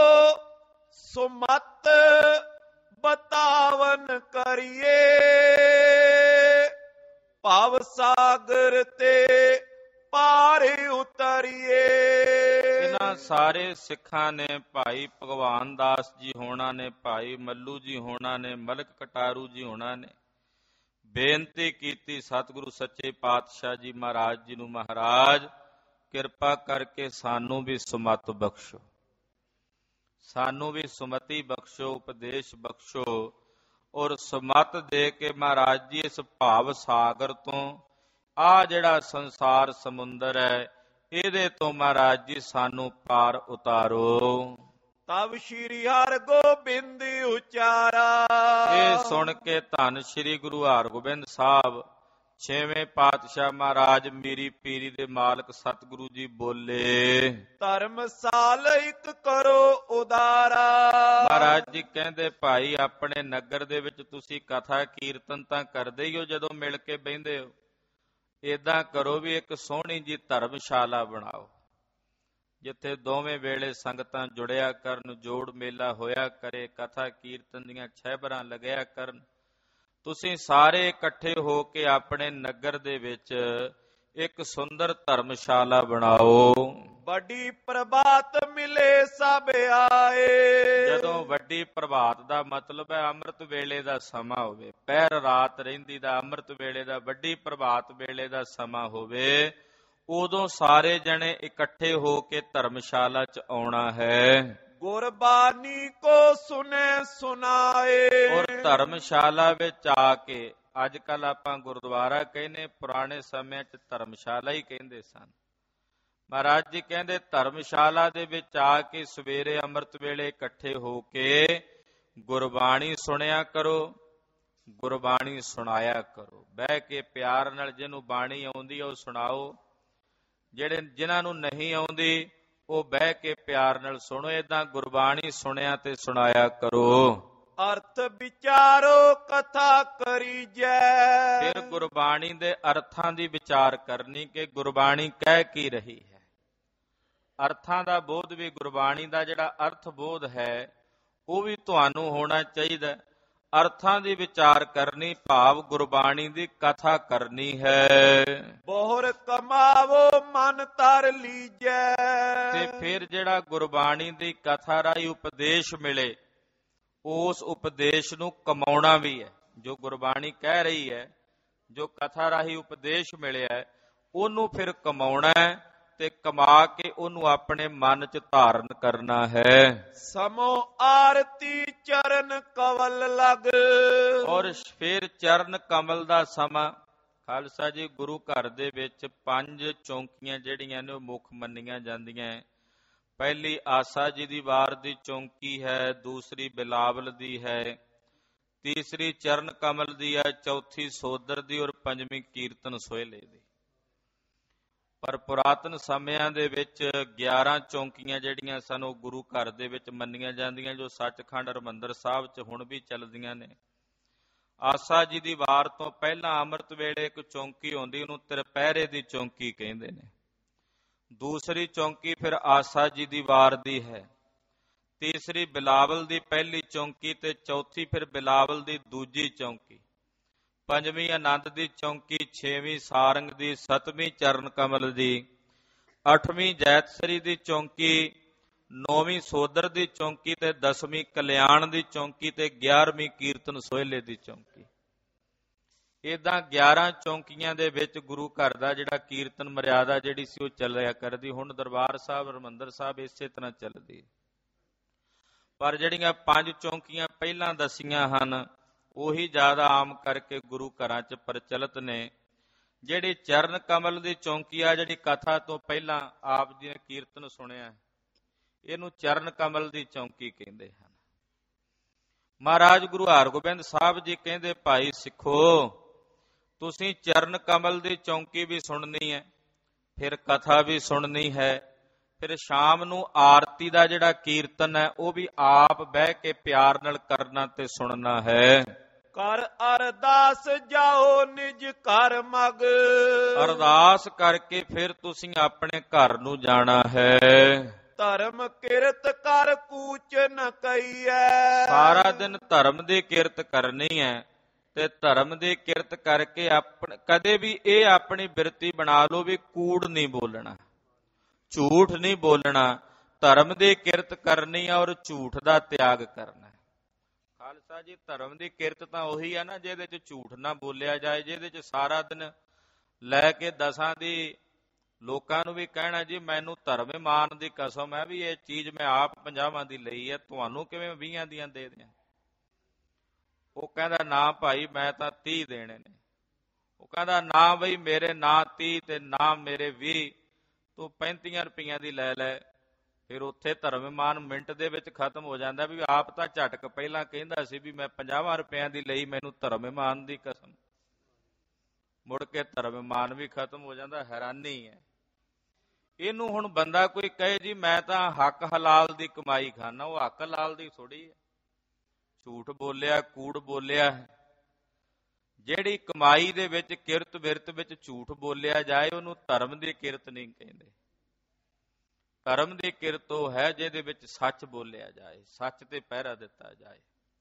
ਸੁਮਤ ਬਤਾਵਨ ਕਰੀਏ। ਭਵ ਸਾਗਰ ਤੇ ਪਾਰ ਉਤਰੀਏ। ਇਹਨਾਂ ਸਾਰੇ ਸਿੱਖਾਂ ਨੇ ਭਾਈ ਭਗਵਾਨ ਦਾਸ ਜੀ ਹੋਣਾ ਨੇ, ਭਾਈ ਮੱਲੂ ਜੀ ਹੋਣਾ ਨੇ, ਮਲਕ ਕਟਾਰੂ ਜੀ ਹੋਣਾ ਨੇ ਬੇਨਤੀ ਕੀਤੀ ਸਤਿਗੁਰੂ ਸੱਚੇ ਪਾਤਸ਼ਾਹ ਜੀ ਮਹਾਰਾਜ ਜੀ ਨੂੰ, ਮਹਾਰਾਜ ਕਿਰਪਾ ਕਰਕੇ ਸਾਨੂੰ ਵੀ ਸੁਮਤ ਬਖਸ਼ੋ, ਸਾਨੂੰ ਵੀ ਸੁਮਤੀ ਬਖਸ਼ੋ, ਉਪਦੇਸ਼ ਬਖਸ਼ੋ। ਔਰ ਸੁਮਤ ਦੇ ਕੇ ਮਹਾਰਾਜ ਜੀ ਇਸ ਭਾਵ ਸਾਗਰ ਤੋਂ, ਆ ਜਿਹੜਾ ਸੰਸਾਰ ਸਮੁੰਦਰ ਹੈ, ਇਹਦੇ ਤੋਂ ਮਹਾਰਾਜ ਜੀ ਸਾਨੂੰ ਪਾਰ ਉਤਾਰੋ। ਤਬ ਸ਼੍ਰੀ ਹਰਗੋਬਿੰਦ ਉਚਾਰਾ। ਇਹ ਸੁਣ ਕੇ ਧੰਨ ਸ਼੍ਰੀ ਗੁਰੂ ਹਰਗੋਬਿੰਦ ਸਾਹਿਬ ਛੇਵੇਂ ਪਾਤਸ਼ਾਹ ਮਹਾਰਾਜ ਮੀਰੀ ਪੀਰੀ ਦੇ ਮਾਲਕ ਸਤਿਗੁਰੂ ਜੀ ਬੋਲੇ। ਧਰਮਸਾਲ ਇੱਕ ਕਰੋ ਉਦਾਰਾ। ਮਹਾਰਾਜ ਜੀ ਕਹਿੰਦੇ ਭਾਈ ਆਪਣੇ ਨਗਰ ਦੇ ਵਿੱਚ ਤੁਸੀਂ ਕਥਾ ਕੀਰਤਨ ਤਾਂ ਕਰਦੇ ਹੀ ਹੋ, ਜਦੋਂ ਮਿਲ ਕੇ ਬਹਿੰਦੇ ਹੋ, ਏਦਾਂ ਕਰੋ ਵੀ ਇੱਕ ਸੋਹਣੀ ਜੀ ਧਰਮਸ਼ਾਲਾ ਬਣਾਓ ਜਿੱਥੇ ਦੋਵੇਂ ਵੇਲੇ ਸੰਗਤਾਂ ਜੁੜਿਆ ਕਰਨ, ਜੋੜ ਮੇਲਾ ਹੋਇਆ ਕਰੇ, ਕਥਾ ਕੀਰਤਨ ਦੀਆਂ ਛਹਿਬਰਾਂ ਲੱਗਿਆ ਕਰਨ। ਤੁਸੀਂ ਸਾਰੇ ਇਕੱਠੇ ਹੋ ਕੇ ਆਪਣੇ ਨਗਰ ਦੇ ਵਿੱਚ ਇੱਕ ਸੁੰਦਰ ਧਰਮਸ਼ਾਲਾ ਬਣਾਓ। ਵੱਡੀ ਪ੍ਰਭਾਤ ਮਿਲੇ ਸਭ ਆਏ। ਜਦੋਂ ਵੱਡੀ ਪ੍ਰਭਾਤ ਦਾ ਮਤਲਬ ਹੈ ਅੰਮ੍ਰਿਤ ਵੇਲੇ ਦਾ ਸਮਾਂ ਹੋਵੇ, ਪਹਿਰ ਰਾਤ ਰਹਿੰਦੀ ਦਾ ਅੰਮ੍ਰਿਤ ਵੇਲੇ ਦਾ, ਵੱਡੀ ਪ੍ਰਭਾਤ ਵੇਲੇ ਦਾ ਸਮਾਂ ਹੋਵੇ, ਉਦੋਂ ਸਾਰੇ ਜਣੇ ਇਕੱਠੇ ਹੋ ਕੇ ਧਰਮਸ਼ਾਲਾ 'ਚ ਆਉਣਾ ਹੈ। ਗੁਰਬਾਣੀ ਕੋ ਸੁਨੇ ਸੁਨਾਏ। ਔਰ ਧਰਮਸ਼ਾਲਾ ਵਿੱਚ ਆ ਕੇ, ਅੱਜ ਕੱਲ ਆਪਾਂ ਗੁਰਦੁਆਰਾ ਕਹਿੰਦੇ, ਪੁਰਾਣੇ ਸਮਿਆਂ 'ਚ ਧਰਮਸ਼ਾਲਾ ਹੀ ਕਹਿੰਦੇ ਸਨ। ਮਹਾਰਾਜ ਜੀ ਕਹਿੰਦੇ ਧਰਮਸ਼ਾਲਾ ਦੇ ਵਿੱਚ ਆ ਕੇ ਸਵੇਰੇ ਅੰਮ੍ਰਿਤ ਵੇਲੇ ਇਕੱਠੇ ਹੋ ਕੇ ਗੁਰਬਾਣੀ ਸੁਣਿਆ ਕਰੋ, ਗੁਰਬਾਣੀ ਸੁਣਾਇਆ ਕਰੋ। ਬਹਿ ਕੇ ਪਿਆਰ ਨਾਲ ਜਿਹਨੂੰ ਬਾਣੀ ਆਉਂਦੀ ਹੈ ਉਹ ਸੁਣਾਓ, ਜਿਹੜੇ ਜਿਨ੍ਹਾਂ ਨੂੰ ਨਹੀਂ ਆਉਂਦੀ ਉਹ ਬਹਿ ਕੇ ਪਿਆਰ ਨਾਲ ਸੁਣੋ। ਏਦਾਂ ਗੁਰਬਾਣੀ ਸੁਣਿਆ ਤੇ ਸੁਣਾਇਆ ਕਰੋ। ਅਰਥ ਵਿਚਾਰੋ ਕਥਾ ਕਰੀ ਜੈ। ਫਿਰ ਗੁਰਬਾਣੀ ਦੇ ਅਰਥਾਂ ਦੀ ਵਿਚਾਰ ਕਰਨੀ ਕਿ ਗੁਰਬਾਣੀ ਕਹਿ ਕੀ ਰਹੀ ਹੈ। ਅਰਥਾਂ ਦਾ ਬੋਧ ਵੀ, ਗੁਰਬਾਣੀ ਦਾ ਜਿਹੜਾ ਅਰਥ ਬੋਧ ਹੈ ਉਹ ਵੀ ਤੁਹਾਨੂੰ ਹੋਣਾ ਚਾਹੀਦਾ। ਅਰਥਾਂ ਦੀ ਵਿਚਾਰ ਕਰਨੀ ਭਾਵ ਗੁਰਬਾਣੀ ਦੀ ਕਥਾ ਕਰਨੀ ਹੈ। ਬੋਹਰ ਕਮਾਵੋ ਮਨ ਤਰ ਲੀਜੈ। ਤੇ ਫਿਰ ਜਿਹੜਾ ਗੁਰਬਾਣੀ ਦੀ ਕਥਾ ਰਾਹੀਂ ਉਪਦੇਸ਼ ਮਿਲੇ, ਉਸ ਉਪਦੇਸ਼ ਨੂੰ ਕਮਾਉਣਾ ਵੀ ਹੈ। ਜੋ ਗੁਰਬਾਣੀ ਕਹਿ ਰਹੀ ਹੈ, ਜੋ ਕਥਾ ਰਾਹੀਂ ਉਪਦੇਸ਼ ਮਿਲਿਆ, ਉਹਨੂੰ ਫਿਰ ਕਮਾਉਣਾ ਹੈ ਤੇ ਕਮਾ ਕੇ ਉਹਨੂੰ ਆਪਣੇ ਮਨ 'ਚ ਧਾਰਨ ਕਰਨਾ ਹੈ। ਸਮੋ ਆਰਤੀ ਚਰਨ ਕਵਲ ਲਗ। ਔਰ ਫਿਰ ਚਰਨ ਕਮਲ ਦਾ ਸਮਾਂ। ਖਾਲਸਾ ਜੀ, ਗੁਰੂ ਘਰ ਦੇ ਵਿੱਚ ਪੰਜ ਚੌਂਕੀਆਂ ਜਿਹੜੀਆਂ ਨੇ ਉਹ ਮੁੱਖ ਮੰਨੀਆਂ ਜਾਂਦੀਆਂ। ਪਹਿਲੀ ਆਸਾ ਜੀ ਦੀ ਵਾਰ ਦੀ ਚੌਂਕੀ ਹੈ, ਦੂਸਰੀ ਬਿਲਾਵਲ ਦੀ ਹੈ, ਤੀਸਰੀ ਚਰਨ ਕਮਲ ਦੀ ਹੈ, ਚੌਥੀ ਸੋਦਰ ਦੀ, ਔਰ ਪੰਜਵੀਂ ਕੀਰਤਨ ਸੋਹਿਲੇ ਦੀ। ਪਰ ਪੁਰਾਤਨ ਸਮਿਆਂ ਦੇ ਵਿੱਚ ਗਿਆਰਾਂ ਚੌਂਕੀਆਂ ਜਿਹੜੀਆਂ ਸਨ ਉਹ ਗੁਰੂ ਘਰ ਦੇ ਵਿੱਚ ਮੰਨੀਆਂ ਜਾਂਦੀਆਂ, ਜੋ ਸੱਚਖੰਡ ਹਰਿਮੰਦਰ ਸਾਹਿਬ 'ਚ ਹੁਣ ਵੀ ਚੱਲਦੀਆਂ ਨੇ। ਆਸਾ ਜੀ ਦੀ ਵਾਰ ਤੋਂ ਪਹਿਲਾਂ ਅੰਮ੍ਰਿਤ ਵੇਲੇ ਇੱਕ ਚੌਂਕੀ ਆਉਂਦੀ, ਉਹਨੂੰ ਤ੍ਰਿਪਹਿਰੇ ਦੀ ਚੌਂਕੀ ਕਹਿੰਦੇ ਨੇ। ਦੂਸਰੀ ਚੌਂਕੀ ਫਿਰ ਆਸਾ ਜੀ ਦੀ ਵਾਰ ਦੀ ਹੈ, ਤੀਸਰੀ ਬਿਲਾਵਲ ਦੀ ਪਹਿਲੀ ਚੌਂਕੀ ਤੇ ਚੌਥੀ ਫਿਰ ਬਿਲਾਵਲ ਦੀ ਦੂਜੀ ਚੌਂਕੀ, ਪੰਜਵੀਂ ਆਨੰਦ ਦੀ ਚੌਂਕੀ, ਛੇਵੀਂ ਸਾਰੰਗ ਦੀ, ਸੱਤਵੀਂ ਚਰਨ ਕਮਲ ਦੀ, ਅੱਠਵੀਂ ਜੈਤਸਰੀ ਦੀ ਚੌਂਕੀ, ਨੌਵੀਂ ਸੋਦਰ ਦੀ ਚੌਂਕੀ ਤੇ ਦਸਵੀਂ ਕਲਿਆਣ ਦੀ ਚੌਂਕੀ ਤੇ ਗਿਆਰਵੀਂ ਕੀਰਤਨ ਸੋਹਿਲੇ ਦੀ ਚੌਂਕੀ। ਏਦਾਂ ਗਿਆਰਾਂ ਚੌਂਕੀਆਂ ਦੇ ਵਿੱਚ ਗੁਰੂ ਘਰ ਦਾ ਜਿਹੜਾ ਕੀਰਤਨ ਮਰਿਆਦਾ ਜਿਹੜੀ ਸੀ ਉਹ ਚੱਲਿਆ ਕਰਦੀ। ਹੁਣ ਦਰਬਾਰ ਸਾਹਿਬ ਹਰਿਮੰਦਰ ਸਾਹਿਬ ਇਸੇ ਤਰ੍ਹਾਂ ਚੱਲਦੀ, ਪਰ ਜਿਹੜੀਆਂ ਪੰਜ ਚੌਂਕੀਆਂ ਪਹਿਲਾਂ ਦਸੀਆਂ ਹਨ ਉਹੀ ਜ਼ਿਆਦਾ ਆਮ ਕਰਕੇ ਗੁਰੂ ਘਰਾਂ 'ਚ ਪ੍ਰਚਲਿਤ ਨੇ। ਜਿਹੜੀ ਚਰਨ ਕਮਲ ਦੀ ਚੌਂਕੀ ਆ, ਜਿਹੜੀ ਕਥਾ ਤੋਂ ਪਹਿਲਾਂ ਆਪ ਜੀ ਨੇ ਕੀਰਤਨ ਸੁਣਿਆ, ਇਹਨੂੰ ਚਰਨ ਕਮਲ ਦੀ ਚੌਂਕੀ ਕਹਿੰਦੇ ਹਨ। ਮਹਾਰਾਜ ਗੁਰੂ ਹਰਗੋਬਿੰਦ ਸਾਹਿਬ ਜੀ ਕਹਿੰਦੇ, ਭਾਈ ਸਿੱਖੋ, ਤੁਸੀਂ ਚਰਨ ਕਮਲ ਦੀ ਚੌਂਕੀ ਵੀ ਸੁਣਨੀ ਹੈ, ਫਿਰ ਕਥਾ ਵੀ ਸੁਣਨੀ ਹੈ, ਫਿਰ ਸ਼ਾਮ ਨੂੰ ਆਰਤੀ ਦਾ ਜਿਹੜਾ ਕੀਰਤਨ ਹੈ ਉਹ ਵੀ ਆਪ ਬਹਿ ਕੇ ਪਿਆਰ ਨਾਲ ਕਰਨਾ ਤੇ ਸੁਣਨਾ ਹੈ। ਕਰ ਅਰਦਾਸ ਜਾਓ ਨਿਜ ਘਰ ਮਗ, ਅਰਦਾਸ ਕਰਕੇ ਫਿਰ ਤੁਸੀਂ ਆਪਣੇ ਘਰ ਨੂੰ ਜਾਣਾ ਹੈ। ਧਰਮ ਕਿਰਤ ਕਰ ਕੂਚ ਨ ਕਈਐ, ਸਾਰਾ ਦਿਨ ਧਰਮ ਦੀ ਕਿਰਤ ਕਰਨੀ ਹੈ ਤੇ ਧਰਮ ਦੀ ਕਿਰਤ ਕਰਕੇ ਆਪਣ ਕਦੇ ਵੀ ਇਹ ਆਪਣੀ ਬਿਰਤੀ ਬਣਾ ਲਓ ਵੀ ਕੂੜ ਨਹੀਂ ਬੋਲਣਾ, ਝੂਠ ਨਹੀਂ ਬੋਲਣਾ, ਧਰਮ ਦੀ ਕਿਰਤ ਕਰਨੀ ਹੈ ਔਰ ਝੂਠ ਦਾ ਤਿਆਗ ਕਰਨਾ। ਖਾਲਸਾ ਜੀ, ਧਰਮ ਦੀ ਕਿਰਤ ਤਾਂ ਉਹੀ ਹੈ ਨਾ ਜਿਹਦੇ 'ਚ ਝੂਠ ਨਾ ਬੋਲਿਆ ਜਾਏ, ਜਿਹਦੇ 'ਚ ਸਾਰਾ ਦਿਨ ਲੈ ਕੇ ਦਸਾਂ ਦੀ ਲੋਕਾਂ ਨੂੰ ਵੀ ਕਹਿਣਾ ਜੀ ਮੈਨੂੰ ਧਰਮ ਇਮਾਨ ਦੀ ਕਸਮ ਹੈ ਵੀ ਇਹ ਚੀਜ਼ ਮੈਂ ਆਪ ਪੰਜਾਹਾਂ ਦੀ ਲਈ ਹੈ, ਤੁਹਾਨੂੰ ਕਿਵੇਂ ਵੀਹਾਂ ਦੀਆਂ ਦੇ ਦਿਆਂ। ਉਹ ਕਹਿੰਦਾ ਨਾ ਭਾਈ ਮੈਂ ਤਾਂ ਤੀਹ ਦੇਣੇ ਨੇ। ਉਹ ਕਹਿੰਦਾ ਨਾ ਬਈ ਮੇਰੇ ਨਾ ਤੀਹ ਤੇ ਨਾ ਮੇਰੇ ਵੀਹ, ਤੂੰ ਪੈਂਤੀਆਂ ਰੁਪਈਆਂ ਦੀ ਲੈ ਲੈ। ਫਿਰ ਉੱਥੇ ਧਰਮ ਇਮਾਨ ਮਿੰਟ ਦੇ ਵਿੱਚ ਖਤਮ ਹੋ ਜਾਂਦਾ ਵੀ ਆਪ ਤਾਂ ਝਟਕ ਪਹਿਲਾਂ ਕਹਿੰਦਾ ਸੀ ਵੀ ਮੈਂ ਪੰਜਾਹਾਂ ਰੁਪਇਆਂ ਦੀ ਲਈ, ਮੈਨੂੰ ਧਰਮ ਇਮਾਨ ਦੀ ਕਸਮ। ਮੁੜ ਕੇ ਧਰਮ ਇਮਾਨ ਵੀ ਖਤਮ ਹੋ ਜਾਂਦਾ। ਹੈਰਾਨੀ ਹੈ। ਇਹਨੂੰ ਹੁਣ ਬੰਦਾ ਕੋਈ ਕਹੇ ਜੀ ਮੈਂ ਤਾਂ ਹੱਕ ਹਲਾਲ ਦੀ ਕਮਾਈ ਖਾਨਾ, ਉਹ ਹੱਕ ਹਲਾਲ ਦੀ ਥੋੜੀ ਹੈ। ਝੂਠ ਬੋਲਿਆ, ਕੂੜ ਬੋਲਿਆ, ਜਿਹੜੀ ਕਮਾਈ ਦੇ ਵਿੱਚ ਕਿਰਤ ਵਿਰਤ ਵਿੱਚ ਝੂਠ ਬੋਲਿਆ ਜਾਏ ਉਹਨੂੰ ਧਰਮ ਦੀ ਕਿਰਤ ਨਹੀਂ ਕਹਿੰਦੇ। ਧਰਮ ਦੀ ਕਿਰਤ ਉਹ ਹੈ ਜਿਹਦੇ ਵਿੱਚ ਸੱਚ ਬੋਲਿਆ ਜਾਏ, ਸੱਚ ਤੇ ਪਹਿਰਾ ਦਿੱਤਾ ਜਾਏ।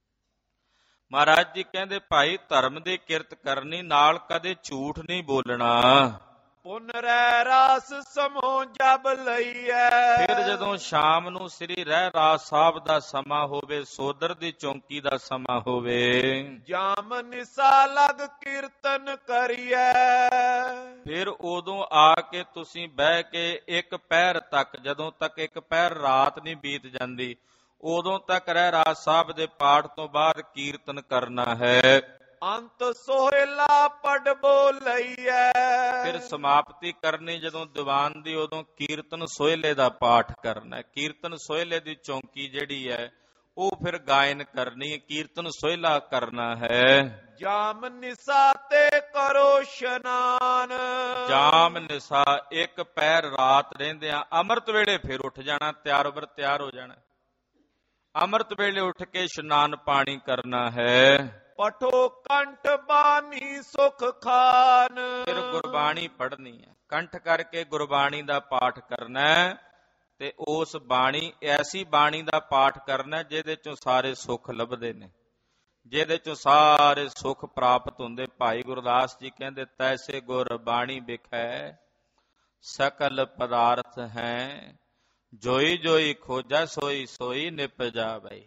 ਮਹਾਰਾਜ ਜੀ ਕਹਿੰਦੇ ਭਾਈ ਧਰਮ ਦੀ ਕਿਰਤ ਕਰਨੀ, ਨਾਲ ਕਦੇ ਝੂਠ ਨਹੀਂ ਬੋਲਣਾ। ਪੁਨ ਰਹਿ ਰਾਸ ਸਮੋ ਜਬ ਲਈਐ, ਫਿਰ ਜਦੋਂ ਸ਼ਾਮ ਨੂੰ ਸ੍ਰੀ ਰਹਿ ਰਾਸ ਸਾਹਿਬ ਦਾ ਸਮਾਂ ਹੋਵੇ, ਸੋਦਰ ਦੀ ਚੌਂਕੀ ਦਾ ਸਮਾਂ ਹੋਵੇ, ਜਾਮ ਨਿਸਾ ਲਗ ਕੀਰਤਨ ਕਰੀਐ, ਫਿਰ ਉਦੋਂ ਆ ਕੇ ਤੁਸੀਂ ਬਹਿ ਕੇ ਇੱਕ ਪਹਿਰ ਤੱਕ, ਜਦੋਂ ਤੱਕ ਇੱਕ ਪਹਿਰ ਰਾਤ ਨਹੀਂ ਬੀਤ ਜਾਂਦੀ, ਉਦੋਂ ਤੱਕ ਰਹਿ ਰਾਸ ਸਾਹਿਬ ਦੇ ਪਾਠ ਤੋਂ ਬਾਅਦ ਕੀਰਤਨ ਕਰਨਾ ਹੈ। ਅੰਤ ਸੋਹਿਲਾ ਪੜ ਬੋਲਈਐ, ਫਿਰ ਸਮਾਪਤੀ ਕਰਨੀ ਜਦੋਂ ਦੀਵਾਨ ਦੀ, ਉਦੋਂ ਕੀਰਤਨ ਸੋਹਿਲੇ ਦਾ ਪਾਠ ਕਰਨਾ। ਕੀਰਤਨ ਸੋਹਿਲੇ ਦੀ ਚੌਂਕੀ ਜਿਹੜੀ ਹੈ ਉਹ ਫਿਰ ਗਾਇਨ ਕਰਨੀ, ਕੀਰਤਨ ਸੋਹਿਲਾ ਕਰਨਾ ਹੈ। ਜਾਮ ਨਿਸਾ ਤੇ ਕਰੋ ਇਸ਼ਨਾਨ, ਜਾਮ ਨਿਸਾ ਇੱਕ ਪੈਰ ਰਾਤ ਰਹਿੰਦਿਆਂ ਅੰਮ੍ਰਿਤ ਵੇਲੇ ਫਿਰ ਉੱਠ ਜਾਣਾ, ਤਿਆਰ ਬਰ ਤਿਆਰ ਹੋ ਜਾਣਾ। ਅੰਮ੍ਰਿਤ ਵੇਲੇ ਉੱਠ ਕੇ ਇਸ਼ਨਾਨ ਪਾਣੀ ਕਰਨਾ ਹੈ। ਪਠੋ ਕੰਠ ਬਾਣੀ ਸੁਖ ਖਾਨ, ਫਿਰ ਗੁਰਬਾਣੀ ਪੜ੍ਹਨੀ ਹੈ, ਕੰਠ ਕਰਕੇ ਗੁਰਬਾਣੀ ਦਾ ਪਾਠ ਕਰਨਾ ਹੈ। ਤੇ ਉਸ ਬਾਣੀ, ਐਸੀ ਬਾਣੀ ਦਾ ਪਾਠ ਕਰਨਾ ਜਿਹਦੇ ਚੋਂ ਸਾਰੇ ਸੁੱਖ ਲੱਭਦੇ ਨੇ, ਜਿਹਦੇ ਚੋਂ ਸਾਰੇ ਸੁੱਖ ਪ੍ਰਾਪਤ ਹੁੰਦੇ। ਭਾਈ ਗੁਰਦਾਸ ਜੀ ਕਹਿੰਦੇ ਤੈਸੇ ਗੁਰ ਬਾਣੀ ਬਿਖੈ ਸਕਲ ਪਦਾਰਥ ਹੈ, ਜੋਈ ਜੋਈ ਖੋਜੈ ਸੋਈ ਸੋਈ ਨਿਪਜਾ ਬਈ।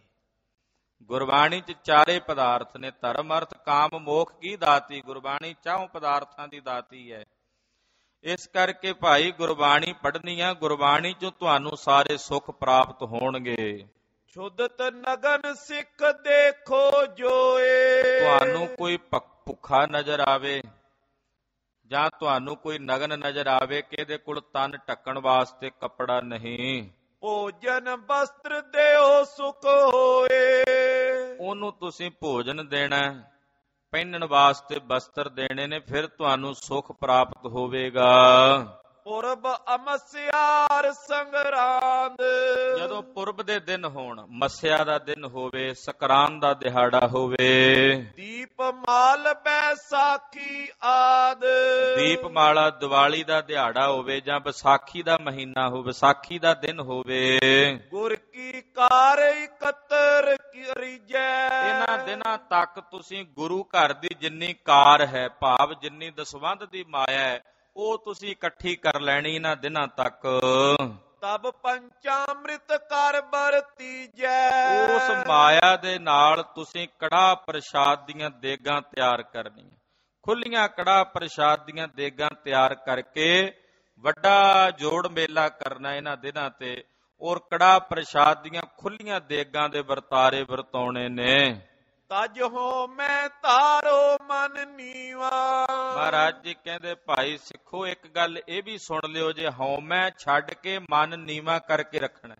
ਗੁਰਬਾਣੀ ਚ ਚਾਰੇ ਪਦਾਰਥ ਨੇ, ਧਰਮ ਅਰਥ ਕਾਮ ਮੋਖ ਕੀ ਦਾਤੀ। ਗੁਰਬਾਣੀ ਚਾਹੋਂ ਪਦਾਰਥਾਂ ਦੀ ਦਾਤੀ ਹੈ। ਇਸ ਕਰਕੇ ਭਾਈ ਗੁਰਬਾਣੀ ਪੜ੍ਹਨੀ ਆ, ਗੁਰਬਾਣੀ ਚੋਂ ਤੁਹਾਨੂੰ ਸਾਰੇ ਸੁੱਖ ਪ੍ਰਾਪਤ ਹੋਣਗੇ। ਸ਼ੁੱਧਤ ਨਗਨ ਸਿੱਖ ਦੇਖੋ ਜੋਏ, ਤੁਹਾਨੂੰ ਕੋਈ ਭੁੱਖਾ ਨਜ਼ਰ ਆਵੇ ਜਾਂ ਤੁਹਾਨੂੰ ਕੋਈ ਨਗਨ ਨਜ਼ਰ ਆਵੇ ਕਿ ਇਹਦੇ ਕੋਲ ਤਨ ਢੱਕਣ ਵਾਸਤੇ ਕੱਪੜਾ ਨਹੀਂ, ਭੋਜਨ ਵਸਤਰ ਦਿਓ ਸੁਖ ਹੋਏ, ਉਹਨੂੰ ਤੁਸੀਂ ਭੋਜਨ ਦੇਣਾ, ਪਹਿਨਣ ਵਾਸਤੇ ਵਸਤਰ ਦੇਣੇ ਨੇ, ਫਿਰ ਤੁਹਾਨੂੰ ਸੁੱਖ ਪ੍ਰਾਪਤ ਹੋਵੇਗਾ। ਪੁਰਬ ਅਮਸਿਆਰ ਸੰਗਰਾਂਦ। ਜਦੋਂ ਪੁਰਬ ਦੇ ਦਿਨ ਹੋਣ, ਮੱਸਿਆ ਦਾ ਦਿਨ ਹੋਵੇ, ਸਕਰਾਂਦ ਦਾ ਦਿਹਾੜਾ ਹੋਵੇ, ਦੀਪਮਾਲ ਬੈਸਾਖੀ ਆਦ। ਦੀਪਮਾਲਾ ਦੀਵਾਲੀ ਦਾ ਦਿਹਾੜਾ ਹੋਵੇ ਜਾਂ ਵਿਸਾਖੀ ਦਾ ਮਹੀਨਾ ਹੋਵੇ, ਵਿਸਾਖੀ ਦਾ ਦਿਨ ਹੋਵੇ, ਗੁਰ ਕੀ ਕਾਰ ਇਕੱਤਰ ਕਰੀਜੈ। ਇਹਨਾਂ ਦਿਨਾਂ ਤੱਕ ਤੁਸੀਂ ਗੁਰੂ ਘਰ ਦੀ ਜਿੰਨੀ ਕਾਰ ਹੈ, ਭਾਵ ਜਿੰਨੀ ਦਸਵੰਧ ਦੀ ਮਾਇਆ ਹੈ, ਉਹ ਤੁਸੀਂ ਇਕੱਠੀ ਕਰ ਲੈਣੀ ਇਹਨਾਂ ਦਿਨਾਂ ਤੱਕ। ਤਬ ਪੰਚਾਮ੍ਰਿਤ ਕਰ ਵਰਤੀਜੈ। ਉਸ ਮਾਇਆ ਦੇ ਨਾਲ ਤੁਸੀਂ ਕੜਾਹ ਪ੍ਰਸ਼ਾਦ ਦੀਆਂ ਦੇਗਾਂ ਤਿਆਰ ਕਰਨੀਆਂ, ਖੁੱਲੀਆਂ ਕੜਾਹ ਪ੍ਰਸ਼ਾਦ ਦੀਆਂ ਦੇਗਾਂ ਤਿਆਰ ਕਰਕੇ ਵੱਡਾ ਜੋੜ ਮੇਲਾ ਕਰਨਾ ਇਹਨਾਂ ਦਿਨਾਂ ਤੇ, ਔਰ ਕੜਾਹ ਪ੍ਰਸ਼ਾਦ ਦੀਆਂ ਖੁੱਲੀਆਂ ਦੇਗਾਂ ਦੇ ਵਰਤਾਰੇ ਵਰਤਾਉਣੇ ਨੇ। ਤਜ ਹੋ ਮੈਂ ਤਾਰੋ ਮਨ ਨੀਵਾ। ਮਹਾਰਾਜ ਜੀ ਕਹਿੰਦੇ ਭਾਈ ਸਿੱਖੋ ਇੱਕ ਗੱਲ ਇਹ ਵੀ ਸੁਣ ਲਿਓ, ਜੇ ਹਉਮੈ ਛੱਡ ਕੇ ਮਨ ਨੀਵਾ ਕਰਕੇ ਰੱਖਣਾ।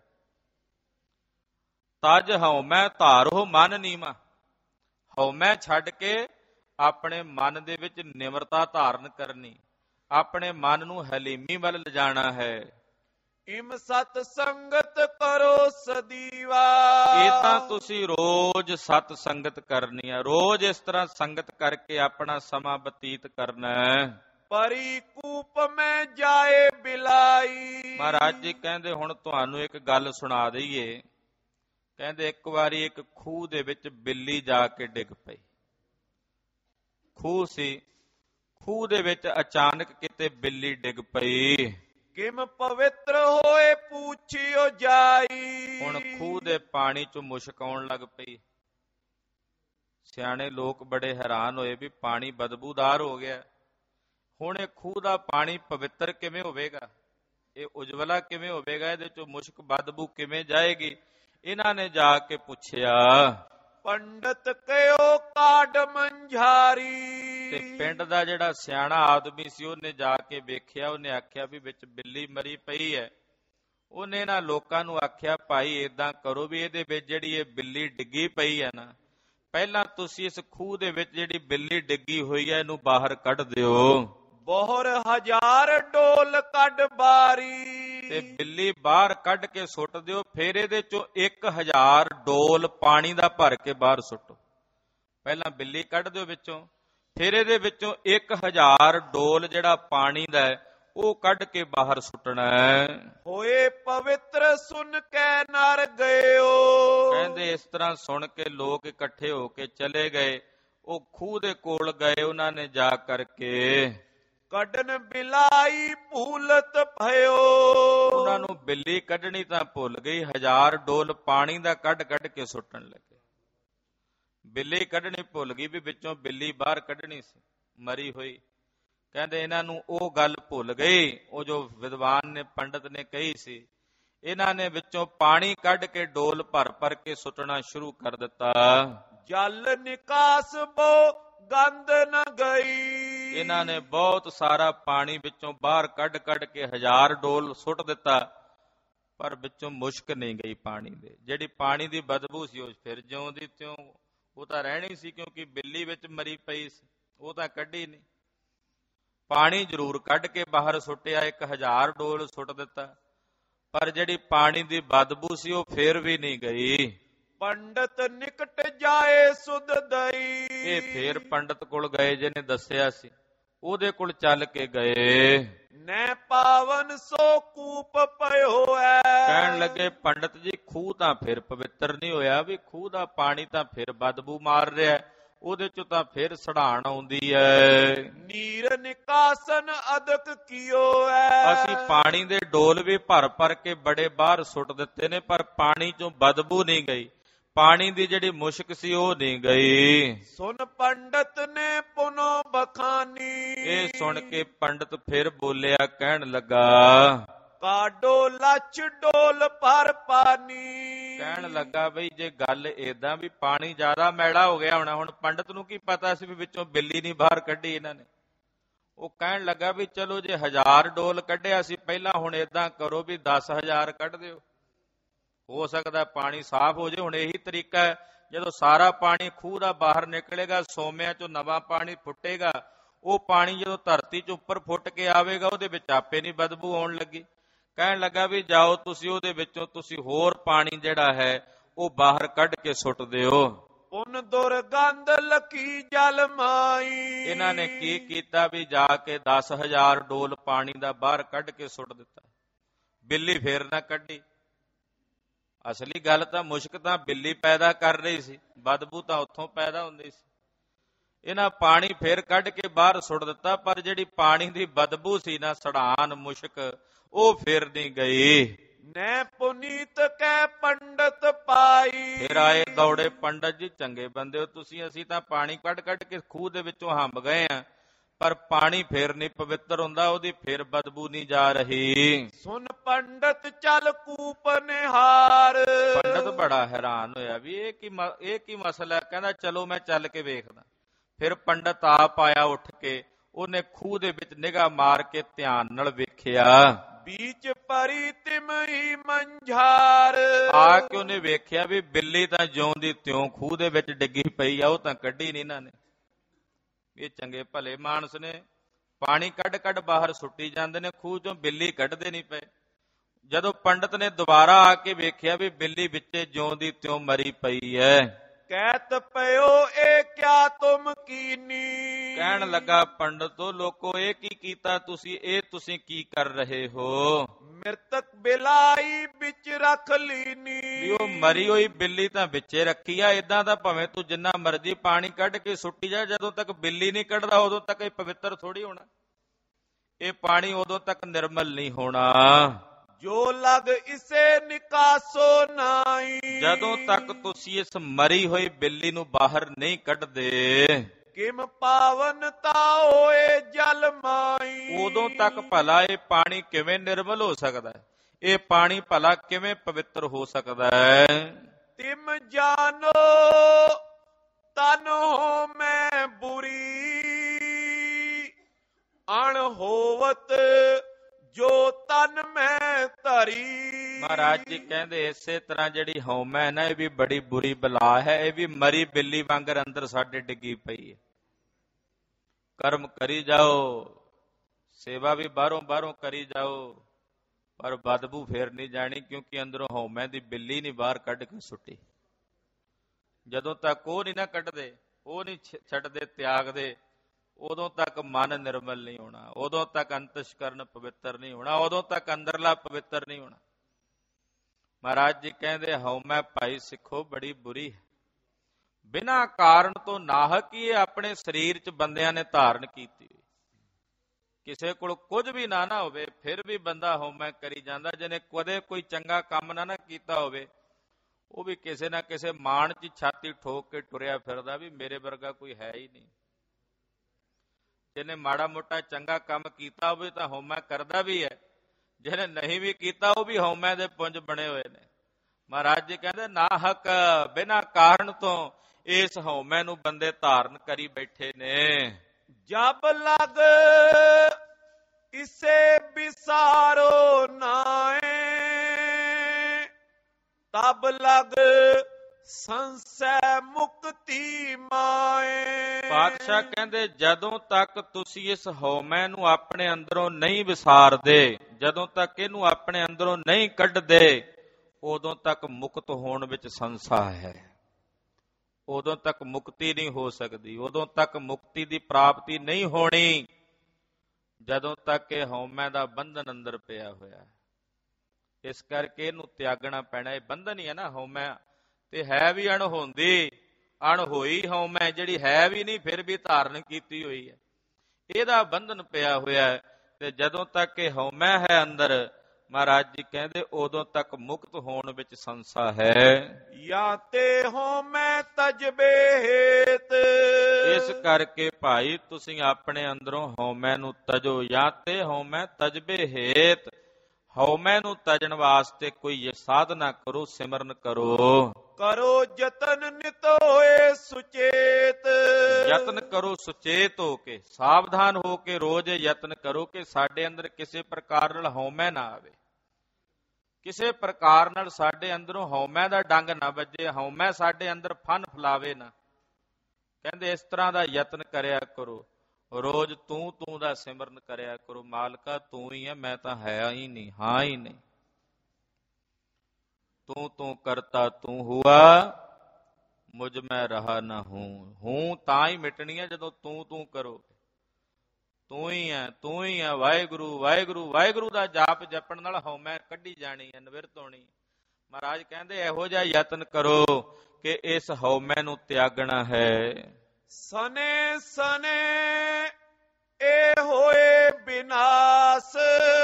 ਤਜ ਹਉਮੈ ਧਾਰੋ ਮਨ ਨੀਵਾ, ਹਉਮੈ ਛੱਡ ਕੇ ਆਪਣੇ ਮਨ ਦੇ ਵਿੱਚ ਨਿਮਰਤਾ ਧਾਰਨ ਕਰਨੀ, ਆਪਣੇ ਮਨ ਨੂੰ ਹਲੀਮੀ ਵੱਲ ਲਿਜਾਣਾ ਹੈ। ਇਮ ਸਤ ਸੰਗਤ ਕਰੋ ਸਦੀਵਾ। ਇਹ ਤਾਂ ਤੁਸੀਂ ਰੋਜ਼ ਸਤ ਸੰਗਤ ਕਰਨੀ ਹੈ, ਰੋਜ਼ ਇਸ ਤਰ੍ਹਾਂ ਸੰਗਤ ਕਰਕੇ ਆਪਣਾ ਸਮਾਂ ਬਤੀਤ ਕਰਨਾ ਹੈ। ਪਰੀ ਕੂਪ ਮੈਂ ਜਾਏ ਬਿਲਾਈ। ਮਹਾਰਾਜ ਜੀ ਕਹਿੰਦੇ ਹੁਣ ਤੁਹਾਨੂੰ ਇੱਕ ਗੱਲ ਸੁਣਾ ਦਈਏ। ਕਹਿੰਦੇ ਇੱਕ ਵਾਰੀ ਇੱਕ ਖੂਹ ਦੇ ਵਿੱਚ ਬਿੱਲੀ ਜਾ ਕੇ ਡਿੱਗ ਪਈ। ਖੂਹ ਸੀ, ਖੂਹ ਦੇ ਵਿੱਚ ਅਚਾਨਕ ਕਿਤੇ ਬਿੱਲੀ ਡਿੱਗ ਪਈ। ਕਿਮ ਪਵਿੱਤਰ ਹੋਏ ਪੁੱਛਿਓ ਜਾਈ। ਹੁਣ ਖੂਹ ਦੇ ਪਾਣੀ ਚੋਂ ਮੁਸ਼ਕ ਆਉਣ ਲੱਗ ਪਈ। ਸਿਆਣੇ ਲੋਕ ਬੜੇ ਹੈਰਾਨ ਹੋਏ ਵੀ ਪਾਣੀ ਬਦਬੂਦਾਰ ਹੋ ਗਿਆ, ਹੁਣ ਇਹ ਖੂਹ ਦਾ ਪਾਣੀ ਪਵਿੱਤਰ ਕਿਵੇਂ ਹੋਵੇਗਾ, ਇਹ ਉਜਵਲਾ ਕਿਵੇਂ ਹੋਵੇਗਾ, ਇਹਦੇ ਚੋਂ ਮੁਸ਼ਕ ਬਦਬੂ ਕਿਵੇਂ ਜਾਏਗੀ। ਇਹਨਾਂ ਨੇ ਜਾ ਕੇ ਪੁੱਛਿਆ। ਪੰਡਤ ਕਹਿਓ ਕਾਢ ਮੰਝਾਰੀ। ਤੇ ਪਿੰਡ ਦਾ ਜਿਹੜਾ ਸਿਆਣਾ ਆਦਮੀ ਸੀ ਉਹਨੇ ਜਾ ਕੇ ਵੇਖਿਆ, ਉਹਨੇ ਆਖਿਆ ਵੀ ਵਿੱਚ ਬਿੱਲੀ ਮਰੀ ਪਈ ਹੈ। ਉਹਨੇ ਇਹਨਾਂ ਲੋਕਾਂ ਨੂੰ ਆਖਿਆ ਭਾਈ ਏਦਾਂ ਕਰੋ ਵੀ ਇਹਦੇ ਵਿੱਚ ਜਿਹੜੀ ਇਹ ਬਿੱਲੀ ਡਿੱਗੀ ਪਈ ਹੈ ਨਾ, ਪਹਿਲਾਂ ਤੁਸੀਂ ਇਸ ਖੂਹ ਦੇ ਵਿੱਚ ਜਿਹੜੀ ਬਿੱਲੀ ਡਿੱਗੀ ਹੋਈ ਹੈ ਇਹਨੂੰ ਬਾਹਰ ਕੱਢ ਦਿਓ। ਬੋਹਰ ਹਜ਼ਾਰ ਡੋਲ ਕੱਢ ਬਾਰੀ। ਤੇ ਬਿੱਲੀ ਬਾਹਰ ਕੱਢ ਕੇ ਸੁੱਟ ਦਿਓ, ਫਿਰ ਇਹਦੇ ਚੋਂ ਇੱਕ ਹਜ਼ਾਰ ਡੋਲ ਪਾਣੀ ਦਾ ਭਰ ਕੇ ਬਾਹਰ ਸੁੱਟੋ। ਪਹਿਲਾਂ ਬਿੱਲੀ ਕੱਢ ਦਿਓ ਵਿੱਚੋਂ, ਫਿਰ ਇਹਦੇ ਵਿੱਚੋਂ ਇੱਕ ਹਜ਼ਾਰ ਡੋਲ ਜਿਹੜਾ ਪਾਣੀ ਦਾ ਹੈ ਉਹ ਕੱਢ ਕੇ ਬਾਹਰ ਸੁੱਟਣਾ ਹੈ। ਹੋਏ ਪਵਿੱਤਰ ਸੁਣ ਕੇ ਨਰ ਗਇਓ। ਕਹਿੰਦੇ ਇਸ ਤਰ੍ਹਾਂ ਸੁਣ ਕੇ ਲੋਕ ਇਕੱਠੇ ਹੋ ਕੇ ਚਲੇ ਗਏ। ਉਹ ਖੂਹ ਦੇ ਕੋਲ ਗਏ, ਉਹਨਾਂ ਨੇ ਜਾ ਕਰਕੇ ਕੱਢਣ ਬਿਲਾਈ ਭੂਲਤ ਭਇਓ। ਉਹਨਾਂ ਨੂੰ ਬਿੱਲੀ ਕੱਢਣੀ ਤਾਂ ਭੁੱਲ ਗਈ, ਹਜ਼ਾਰ ਡੋਲ ਪਾਣੀ ਦਾ ਕੱਢ ਕੱਢ ਕੇ ਸੁੱਟਣ ਲੱਗੇ। ਬਿੱਲੀ ਕੱਢਣੀ ਭੁੱਲ ਗਈ ਵੀ ਵਿੱਚੋਂ ਬਿੱਲੀ ਬਾਹਰ ਕੱਢਣੀ ਸੀ ਮਰੀ ਹੋਈ। ਕਹਿੰਦੇ ਇਹਨਾਂ ਨੂੰ ਉਹ ਗੱਲ ਭੁੱਲ ਗਈ, ਉਹ ਜੋ ਵਿਦਵਾਨ ਨੇ ਪੰਡਤ ਨੇ ਕਹੀ ਸੀ। ਇਹਨਾਂ ਨੇ ਵਿੱਚੋਂ ਪਾਣੀ ਕੱਢ ਕੇ ਡੋਲ ਭਰ ਭਰ ਕੇ ਸੁੱਟਣਾ ਸ਼ੁਰੂ ਕਰ ਦਿੱਤਾ। ਜਲ ਨਿਕਾਸ ਬੋ ਗੰਦ ਨ ਗਈ। ਇਹਨਾਂ ਨੇ ਬਹੁਤ ਸਾਰਾ ਪਾਣੀ ਵਿੱਚੋਂ ਬਾਹਰ ਕੱਢ ਕੱਢ ਕੇ ਹਜ਼ਾਰ ਡੋਲ ਸੁੱਟ ਦਿੱਤਾ, ਪਰ ਵਿੱਚੋਂ ਮੁਸ਼ਕ ਨਹੀਂ ਗਈ ਪਾਣੀ ਦੇ। ਜਿਹੜੀ ਪਾਣੀ ਦੀ ਬਦਬੂ ਸੀ ਉਹ ਫਿਰ ਜਿਉਂ ਦੀ ਤਿਉਂ, ਉਹ ਤਾਂ ਰਹਿਣੀ ਸੀ ਕਿਉਂਕਿ ਬਿੱਲੀ ਵਿੱਚ ਮਰੀ ਪਈ ਸੀ, ਉਹ ਤਾਂ ਕੱਢੀ ਨਹੀਂ। ਪਾਣੀ ਜ਼ਰੂਰ ਕੱਢ ਕੇ ਬਾਹਰ ਸੁੱਟਿਆ, ਇੱਕ ਹਜ਼ਾਰ ਡੋਲ ਸੁੱਟ ਦਿੱਤਾ, ਪਰ ਜਿਹੜੀ ਪਾਣੀ ਦੀ ਬਦਬੂ ਸੀ ਉਹ ਫੇਰ ਵੀ ਨਹੀਂ ਗਈ। ਪੰਡਤ ਨਿਕਟ ਜਾਏ ਸੁਧ ਦਈ। ਇਹ ਫੇਰ ਪੰਡਤ ਕੋਲ ਗਏ ਜਿਹਨੇ ਦੱਸਿਆ ਸੀ, ਉਹਦੇ ਕੋਲ ਚੱਲ ਕੇ ਗਏ। ਨੈ ਪਾਵਨ ਸੋ ਕੂਪ ਪਇਓ ਐ। ਕਹਿਣ ਲੱਗੇ ਪੰਡਤ ਜੀ ਖੂਹ ਤਾਂ ਫਿਰ ਪਵਿੱਤਰ ਨਹੀਂ ਹੋਇਆ, ਵੀ ਖੂਹ ਦਾ ਪਾਣੀ ਤਾਂ ਫਿਰ ਬਦਬੂ ਮਾਰ ਰਿਹਾ, ਉਹਦੇ ਚੋਂ ਤਾਂ ਫਿਰ ਸੜਾਣ ਆਉਂਦੀ ਐ। ਨੀਰ ਨਿਕਾਸਨ ਅਦਕ ਕੀਓ ਐ। ਅਸੀਂ ਪਾਣੀ ਦੇ ਡੋਲ ਵੀ ਭਰ ਭਰ ਕੇ ਬੜੇ ਬਾਹਰ ਸੁੱਟ ਦਿੱਤੇ ਨੇ, ਪਰ ਪਾਣੀ ਚੋਂ ਬਦਬੂ ਨਹੀਂ ਗਈ, ਪਾਣੀ ਦੀ ਜਿਹੜੀ ਮੁਸ਼ਕ ਸੀ ਉਹ ਨਹੀਂ ਗਈ। ਸੁਨ ਪੰਡਤ ਨੇ ਪੁਨੋ ਬਖਾਨੀ। ਇਹ ਸੁਣ ਕੇ ਪੰਡਤ ਫਿਰ ਬੋਲਿਆ, ਕਹਿਣ ਲੱਗਾ ਕਾਡੋ ਲੱਚ ਡੋਲ ਭਰ ਪਾਣੀ। ਕਹਿਣ ਲੱਗਾ ਬਈ ਜੇ ਗੱਲ ਏਦਾਂ ਵੀ ਪਾਣੀ ਜ਼ਿਆਦਾ ਮੈਲਾ ਹੋ ਗਿਆ ਹੋਣਾ, ਹੁਣ ਪੰਡਤ ਨੂੰ ਕੀ ਪਤਾ ਸੀ ਵੀ ਵਿੱਚੋਂ ਬਿੱਲੀ ਨਹੀਂ ਬਾਹਰ ਕੱਢੀ ਇਹਨਾਂ ਨੇ। ਉਹ ਕਹਿਣ ਲੱਗਾ ਵੀ ਚਲੋ ਜੇ ਹਜ਼ਾਰ ਡੋਲ ਕੱਢਿਆ ਸੀ ਪਹਿਲਾਂ, ਹੁਣ ਏਦਾਂ ਕਰੋ ਵੀ ਦਸ ਹਜ਼ਾਰ ਕੱਢ ਦਿਓ, ਹੋ ਸਕਦਾ ਪਾਣੀ ਸਾਫ਼ ਹੋ ਜਾਏ। ਹੁਣ ਇਹੀ ਤਰੀਕਾ ਹੈ, ਜਦੋਂ ਸਾਰਾ ਪਾਣੀ ਖੂਹ ਦਾ ਬਾਹਰ ਨਿਕਲੇਗਾ, ਸੋਮਿਆਂ ਚੋਂ ਨਵਾਂ ਪਾਣੀ ਫੁੱਟੇਗਾ, ਉਹ ਪਾਣੀ ਜਦੋਂ ਧਰਤੀ 'ਚ ਉੱਪਰ ਫੁੱਟ ਕੇ ਆਵੇਗਾ ਉਹਦੇ ਵਿੱਚ ਆਪੇ ਨਹੀਂ ਬਦਬੂ ਆਉਣ ਲੱਗੀ। ਕਹਿਣ ਲੱਗਾ ਵੀ ਜਾਓ ਤੁਸੀਂ ਉਹਦੇ ਵਿੱਚੋਂ ਤੁਸੀਂ ਹੋਰ ਪਾਣੀ ਜਿਹੜਾ ਹੈ ਉਹ ਬਾਹਰ ਕੱਢ ਕੇ ਸੁੱਟ ਦਿਓ। ਪੁਨ ਦੁਰਗੰਧ ਲਕੀ ਜਲ ਮਾਈ। ਇਹਨਾਂ ਨੇ ਕੀ ਕੀਤਾ ਵੀ ਜਾ ਕੇ ਦਸ ਹਜ਼ਾਰ ਡੋਲ ਪਾਣੀ ਦਾ ਬਾਹਰ ਕੱਢ ਕੇ ਸੁੱਟ ਦਿੱਤਾ। ਬਿੱਲੀ ਫੇਰ ਨਾ ਕੱਢੀ। ਅਸਲੀ ਗੱਲ ਤਾਂ ਮੁਸ਼ਕ ਤਾਂ ਬਿੱਲੀ ਪੈਦਾ ਕਰ ਰਹੀ ਸੀ, ਬਦਬੂ ਤਾਂ ਉੱਥੋਂ ਪੈਦਾ ਹੁੰਦੀ ਸੀ। ਇਹਨਾਂ ਪਾਣੀ ਫੇਰ ਕੱਢ ਕੇ ਬਾਹਰ ਸੁੱਟ ਦਿੱਤਾ, ਪਰ ਜਿਹੜੀ ਪਾਣੀ ਦੀ ਬਦਬੂ ਸੀ ਨਾ, ਸੜਾਨ ਮੁਸ਼ਕ, ਉਹ ਫੇਰ ਨਹੀਂ ਗਈ। ਨੈ ਪੁਨੀਤ ਕੈ ਪੰਡਤ ਪਾਈ। ਫਿਰ ਆਏ ਦੌੜੇ ਪੰਡਤ ਜੀ, ਚੰਗੇ ਬੰਦੇ ਹੋ ਤੁਸੀਂ, ਅਸੀਂ ਤਾਂ ਪਾਣੀ ਕੱਢ ਕੱਢ ਕੇ ਖੂਹ ਦੇ ਵਿੱਚੋਂ ਹੰਬ ਗਏ ਆ, ਪਰ ਪਾਣੀ ਫੇਰ ਨਹੀਂ ਪਵਿੱਤਰ ਹੁੰਦਾ, ਉਹਦੀ ਫੇਰ ਬਦਬੂ ਨਹੀਂ ਜਾ ਰਹੀ। ਸੁਨ ਪੰਡਤ ਚਲ ਕੂਪ ਨਿਹਾਰ। ਪੰਡਤ ਬੜਾ ਹੈਰਾਨ ਹੋਇਆ ਵੀ ਇਹ ਕੀ ਇਹ ਕੀ ਮਸਲਾ। ਕਹਿੰਦਾ ਚਲੋ ਮੈਂ ਚੱਲ ਕੇ ਵੇਖਦਾ। ਫਿਰ ਪੰਡਤ ਆਪ ਆਇਆ ਉੱਠ ਕੇ, ਉਹਨੇ ਖੂਹ ਦੇ ਵਿੱਚ ਨਿਗਾਹ ਮਾਰ ਕੇ ਧਿਆਨ ਨਾਲ ਵੇਖਿਆ। ਬੀਚ ਪਰੀ ਤਿਮਹੀ ਮੰਝਾਰ। ਆ ਕੇ ਉਹਨੇ ਵੇਖਿਆ ਵੀ ਬਿੱਲੀ ਤਾਂ ਜਿਉਂ ਦੀ ਤਿਉਂ ਖੂਹ ਦੇ ਵਿੱਚ ਡਿੱਗੀ ਪਈ ਆ, ਉਹ ਤਾਂ ਕੱਢੀ ਨਹੀਂ ਇਹਨਾਂ ਨੇ। ਇਹ ਚੰਗੇ ਭਲੇ ਮਾਨਸ ਨੇ, ਪਾਣੀ ਕੱਢ ਕੱਢ ਬਾਹਰ ਸੁੱਟੀ ਜਾਂਦੇ ਨੇ, ਖੂਹ ਚੋਂ ਬਿੱਲੀ ਕੱਢਦੇ ਨਹੀਂ ਪਏ। ਜਦੋਂ ਪੰਡਤ ਨੇ ਦੁਬਾਰਾ ਆ ਕੇ ਵੇਖਿਆ ਵੀ ਬਿੱਲੀ ਵਿੱਚੇ ਜਿਉਂ ਦੀ ਤਿਉਂ ਮਰੀ ਪਈ ਹੈ। ਕਹਿਤ ਪਇਓ ਇਹ ਕਿਆ ਤੁਮ ਕੀਨੀ। ਕਹਿਣ ਲੱਗਾ ਪੰਡਤੋ ਲੋਕੋ, ਇਹ ਕੀ ਕੀਤਾ ਤੁਸੀਂ, ਇਹ ਤੁਸੀਂ ਕੀ ਕਰ ਰਹੇ ਹੋ। ਮਿਰਤਕ ਬਿਲਾਈ ਵਿੱਚ ਰੱਖ ਲੀਨੀ। ਵੀ ਉਹ ਮਰੀ ਹੋਈ ਬਿੱਲੀ ਤਾਂ ਵਿੱਚੇ ਰੱਖੀ ਆ, ਏਦਾਂ ਦਾ ਭਾਵੇਂ ਤੂੰ ਜਿੰਨਾ ਮਰਜ਼ੀ ਪਾਣੀ ਕੱਢ ਕੇ ਸੁੱਟੀ ਜਾ, ਜਦੋਂ ਤੱਕ ਬਿੱਲੀ ਨਹੀਂ ਕੱਢਦਾ ਉਦੋਂ ਤੱਕ ਇਹ ਪਵਿੱਤਰ ਥੋੜੀ ਹੋਣਾ, ਇਹ ਪਾਣੀ ਉਦੋਂ ਤੱਕ ਨਿਰਮਲ ਨਹੀਂ ਹੋਣਾ। ਜੋ ਲਗ ਇਸੇ ਨਿਕਾਸੋ ਨਾਈ। ਜਦੋਂ ਤੱਕ ਤੁਸੀਂ ਇਸ ਮਰੀ ਹੋਈ ਬਿੱਲੀ ਨੂੰ ਬਾਹਰ ਨਹੀਂ ਕੱਢਦੇ। ਕਿਮ ਪਾਵਨਤਾ ਹੋਏ ਜਲ ਮਾਈ। ਉਦੋਂ ਤੱਕ ਭਲਾ ਇਹ ਪਾਣੀ ਕਿਵੇਂ ਨਿਰਮਲ ਹੋ ਸਕਦਾ ਹੈ, ਇਹ ਪਾਣੀ ਭਲਾ ਕਿਵੇਂ ਪਵਿੱਤਰ ਹੋ ਸਕਦਾ ਹੈ। ਤਿਮ ਜਾਨੋ ਤਨ ਹੋ ਮੈਂ ਬੁਰੀ। ਅਣ ਹੋਵਤ ਜੋ ਤਨ ਮੈਂ ਧਰੀ। ਮਹਾਰਾਜ ਜੀ ਕਹਿੰਦੇ ਇਸੇ ਤਰ੍ਹਾਂ ਜਿਹੜੀ ਹਉਮੈ ਨਾ, ਇਹ ਵੀ ਬੜੀ ਬੁਰੀ ਬਲਾ ਹੈ, ਇਹ ਵੀ ਮਰੀ ਬਿੱਲੀ ਵਾਂਗਰ ਅੰਦਰ ਸਾਡੇ ਡਿੱਗੀ ਪਈ ਹੈ। ਕਰਮ ਕਰੀ ਜਾਓ, ਸੇਵਾ ਵੀ ਬਾਹਰੋਂ ਬਾਹਰੋਂ ਕਰੀ ਜਾਓ, ਪਰ ਬਦਬੂ ਫੇਰ ਨਹੀਂ ਜਾਣੀ, ਕਿਉਂਕਿ ਅੰਦਰੋਂ ਹਉਮੈ ਦੀ ਬਿੱਲੀ ਨਹੀਂ ਬਾਹਰ ਕੱਢ ਕੇ ਸੁੱਟੀ। ਜਦੋਂ ਤੱਕ ਉਹ ਨਹੀਂ ਨਾ ਕੱਢਦੇ, ਉਹ ਨਹੀਂ ਛੱਡਦੇ, ਤਿਆਗਦੇ, ਉਦੋਂ ਤੱਕ ਮਨ ਨਿਰਮਲ ਨਹੀਂ ਹੋਣਾ, ਉਦੋਂ ਤੱਕ ਅੰਤਸ਼ਕਰਨ ਪਵਿੱਤਰ ਨਹੀਂ ਹੋਣਾ, ਉਦੋਂ ਤੱਕ ਅੰਦਰਲਾ ਪਵਿੱਤਰ ਨਹੀਂ ਹੋਣਾ। ਮਹਾਰਾਜ ਜੀ ਕਹਿੰਦੇ ਹਉਮੈ ਭਾਈ ਸਿੱਖੋ ਬੜੀ ਬੁਰੀ ਹੈ, ਬਿਨਾਂ ਕਾਰਨ ਤੋਂ ਨਾਹਕ ਹੀ ਇਹ ਆਪਣੇ ਸਰੀਰ 'ਚ ਬੰਦਿਆਂ ਨੇ ਧਾਰਨ ਕੀਤੀ। ਕਿਸੇ ਕੋਲ ਕੁਝ ਵੀ ਨਾ ਨਾ ਹੋਵੇ, ਫਿਰ ਵੀ ਬੰਦਾ ਹਉਮੈ ਕਰੀ ਜਾਂਦਾ। ਜਿਹਨੇ ਕਦੇ ਕੋਈ ਚੰਗਾ ਕੰਮ ਨਾ ਨਾ ਕੀਤਾ ਹੋਵੇ, ਉਹ ਵੀ ਕਿਸੇ ਨਾ ਕਿਸੇ ਮਾਣ 'ਚ ਛਾਤੀ ਠੋਕ ਕੇ ਟੁਰਿਆ ਫਿਰਦਾ ਵੀ ਮੇਰੇ ਵਰਗਾ ਕੋਈ ਹੈ ਹੀ ਨਹੀਂ। ਜਿਹਨੇ ਮਾੜਾ ਮੋਟਾ ਚੰਗਾ ਕੰਮ ਕੀਤਾ ਹੋਵੇ ਤਾਂ ਹਉਮੈ ਕਰਦਾ ਵੀ ਹੈ, ਜਿਹਨੇ ਨਹੀਂ ਵੀ ਕੀਤਾ ਉਹ ਵੀ ਹਉਮੈ ਦੇ ਪੁੰਜ ਬਣੇ ਹੋਏ ਨੇ। ਮਹਾਰਾਜ ਜੀ ਕਹਿੰਦੇ ਨਾਹਕ ਬਿਨਾਂ ਕਾਰਨ ਤੋਂ ਇਸ ਹਉਮੈ ਨੂੰ ਬੰਦੇ ਧਾਰਨ ਕਰੀ ਬੈਠੇ ਨੇ। ਜਬ ਲਗ ਇਸੇ ਵਿਸਾਰੋ ਨਾਏ। ਤਬ ਲਗ ਸੰਸੈ ਮੁਕਤੀ ਮਾਏ। ਪਾਤਸ਼ਾਹ ਕਹਿੰਦੇ ਜਦੋਂ ਤੱਕ ਤੁਸੀਂ ਇਸ ਹਉਮੈ ਨੂੰ ਆਪਣੇ ਅੰਦਰੋਂ ਨਹੀਂ ਵਿਸਾਰਦੇ, ਜਦੋਂ ਤੱਕ ਇਹਨੂੰ ਆਪਣੇ ਅੰਦਰੋਂ ਨਹੀਂ ਕੱਢਦੇ, ਉਦੋਂ ਤੱਕ ਮੁਕਤ ਹੋਣ ਵਿੱਚ ਸੰਸਾ ਹੈ। ਉਦੋਂ ਤੱਕ ਮੁਕਤੀ ਨਹੀਂ ਹੋ ਸਕਦੀ, ਉਦੋਂ ਤੱਕ ਮੁਕਤੀ ਦੀ ਪ੍ਰਾਪਤੀ ਨਹੀਂ ਹੋਣੀ ਜਦੋਂ ਤੱਕ ਇਹ ਹਉਮੈ ਦਾ ਬੰਧਨ ਅੰਦਰ ਪਿਆ ਹੋਇਆ। ਇਸ ਕਰਕੇ ਇਹਨੂੰ ਤਿਆਗਣਾ ਪੈਣਾ। ਇਹ ਬੰਧਨ ਹੀ ਹੈ ਨਾ ਹਉਮੈ, ਤੇ ਹੈ ਵੀ ਅਣਹੋਂਦੀ, ਅਣਹੋਈ ਹਉਮੈ ਜਿਹੜੀ ਹੈ ਵੀ ਨਹੀਂ ਫਿਰ ਵੀ ਧਾਰਨ ਕੀਤੀ ਹੋਈ ਹੈ, ਇਹਦਾ ਬੰਧਨ ਪਿਆ ਹੋਇਆ ਹੈ। ਤੇ ਜਦੋਂ ਤੱਕ ਇਹ ਹਉਮੈ ਹੈ ਅੰਦਰ, ਮਹਾਰਾਜ ਜੀ ਕਹਿੰਦੇ ਉਦੋਂ ਤੱਕ ਮੁਕਤ ਹੋਣ ਵਿੱਚ ਸੰਸਾ ਹੈ। ਜਾਂ ਤੇ ਹਉਮੈ ਤਜਬੇ ਹੇਤ। ਇਸ ਕਰਕੇ ਭਾਈ ਤੁਸੀਂ ਆਪਣੇ ਅੰਦਰੋਂ ਹਉਮੈ ਨੂੰ ਤਜੋ। ਜਾਂ ਤੇ ਹਉਮੈ ਤਜਬੇ ਹੇਤ, ਹਉਮੈ ਨੂੰ ਤਜਣ ਵਾਸਤੇ ਕੋਈ ਸਾਧਨਾ ਕਰੋ, ਸਿਮਰਨ ਕਰੋ। ਕਰੋ ਯਤਨ ਨਿਤ ਹੋਏ ਸੁਚੇਤ। ਯਤਨ ਕਰੋ ਸੁਚੇਤ ਹੋ ਕੇ, ਸਾਵਧਾਨ ਹੋ ਕੇ ਰੋਜ਼ ਯਤਨ ਕਰੋ ਕਿ ਸਾਡੇ ਅੰਦਰ ਕਿਸੇ ਪ੍ਰਕਾਰ ਨਾਲ ਹਉਮੈ ਨਾ ਆਵੇ, ਕਿਸੇ ਪ੍ਰਕਾਰ ਨਾਲ ਸਾਡੇ ਅੰਦਰੋਂ ਹਉਮੈ ਦਾ ਡੰਗ ਨਾ ਵੱਜੇ, ਹਉਮੈ ਸਾਡੇ ਅੰਦਰ ਫਨ ਫਲਾਵੇ ਨਾ। ਕਹਿੰਦੇ ਇਸ ਤਰ੍ਹਾਂ ਦਾ ਯਤਨ ਕਰਿਆ ਕਰੋ। ਰੋਜ਼ ਤੂੰ ਤੂੰ ਦਾ ਸਿਮਰਨ ਕਰਿਆ ਕਰੋ। ਮਾਲਕਾ ਤੂੰ ਹੀ ਹੈ, ਮੈਂ ਤਾਂ ਹੈ ਹੀ ਨਹੀਂ, ਹਾਂ ਹੀ ਨਹੀਂ। ਤੂੰ ਤੂੰ ਕਰਤਾ ਤੂੰ ਹੁਆ, ਮੁਝ ਮੈਂ ਰਹਾ ਨਾ ਹੂੰ। ਹੂੰ ਤਾਂ ਹੀ ਮਿਟਣੀ ਹੈ ਜਦੋਂ ਤੂੰ ਤੂੰ ਕਰੋ। ਤੂੰ ਹੀ ਹੈ, ਤੂੰ ਹੀ ਹੈ, ਵਾਹਿਗੁਰੂ ਵਾਹਿਗੁਰੂ ਵਾਹਿਗੁਰੂ ਦਾ ਜਾਪ ਜਪਣ ਨਾਲ ਹਉਮੈ ਕੱਢੀ ਜਾਣੀ ਹੈ, ਨਿਵਿਰਤ ਹੋਣੀ। ਮਹਾਰਾਜ ਕਹਿੰਦੇ ਇਹੋ ਜਿਹਾ ਯਤਨ ਕਰੋ ਕਿ ਇਸ ਹਉਮੈ ਨੂੰ ਤਿਆਗਣਾ ਹੈ। ਸਨੇ ਸਨੇ ਇਹ ਹੋਏ ਵਿਨਾਸ਼,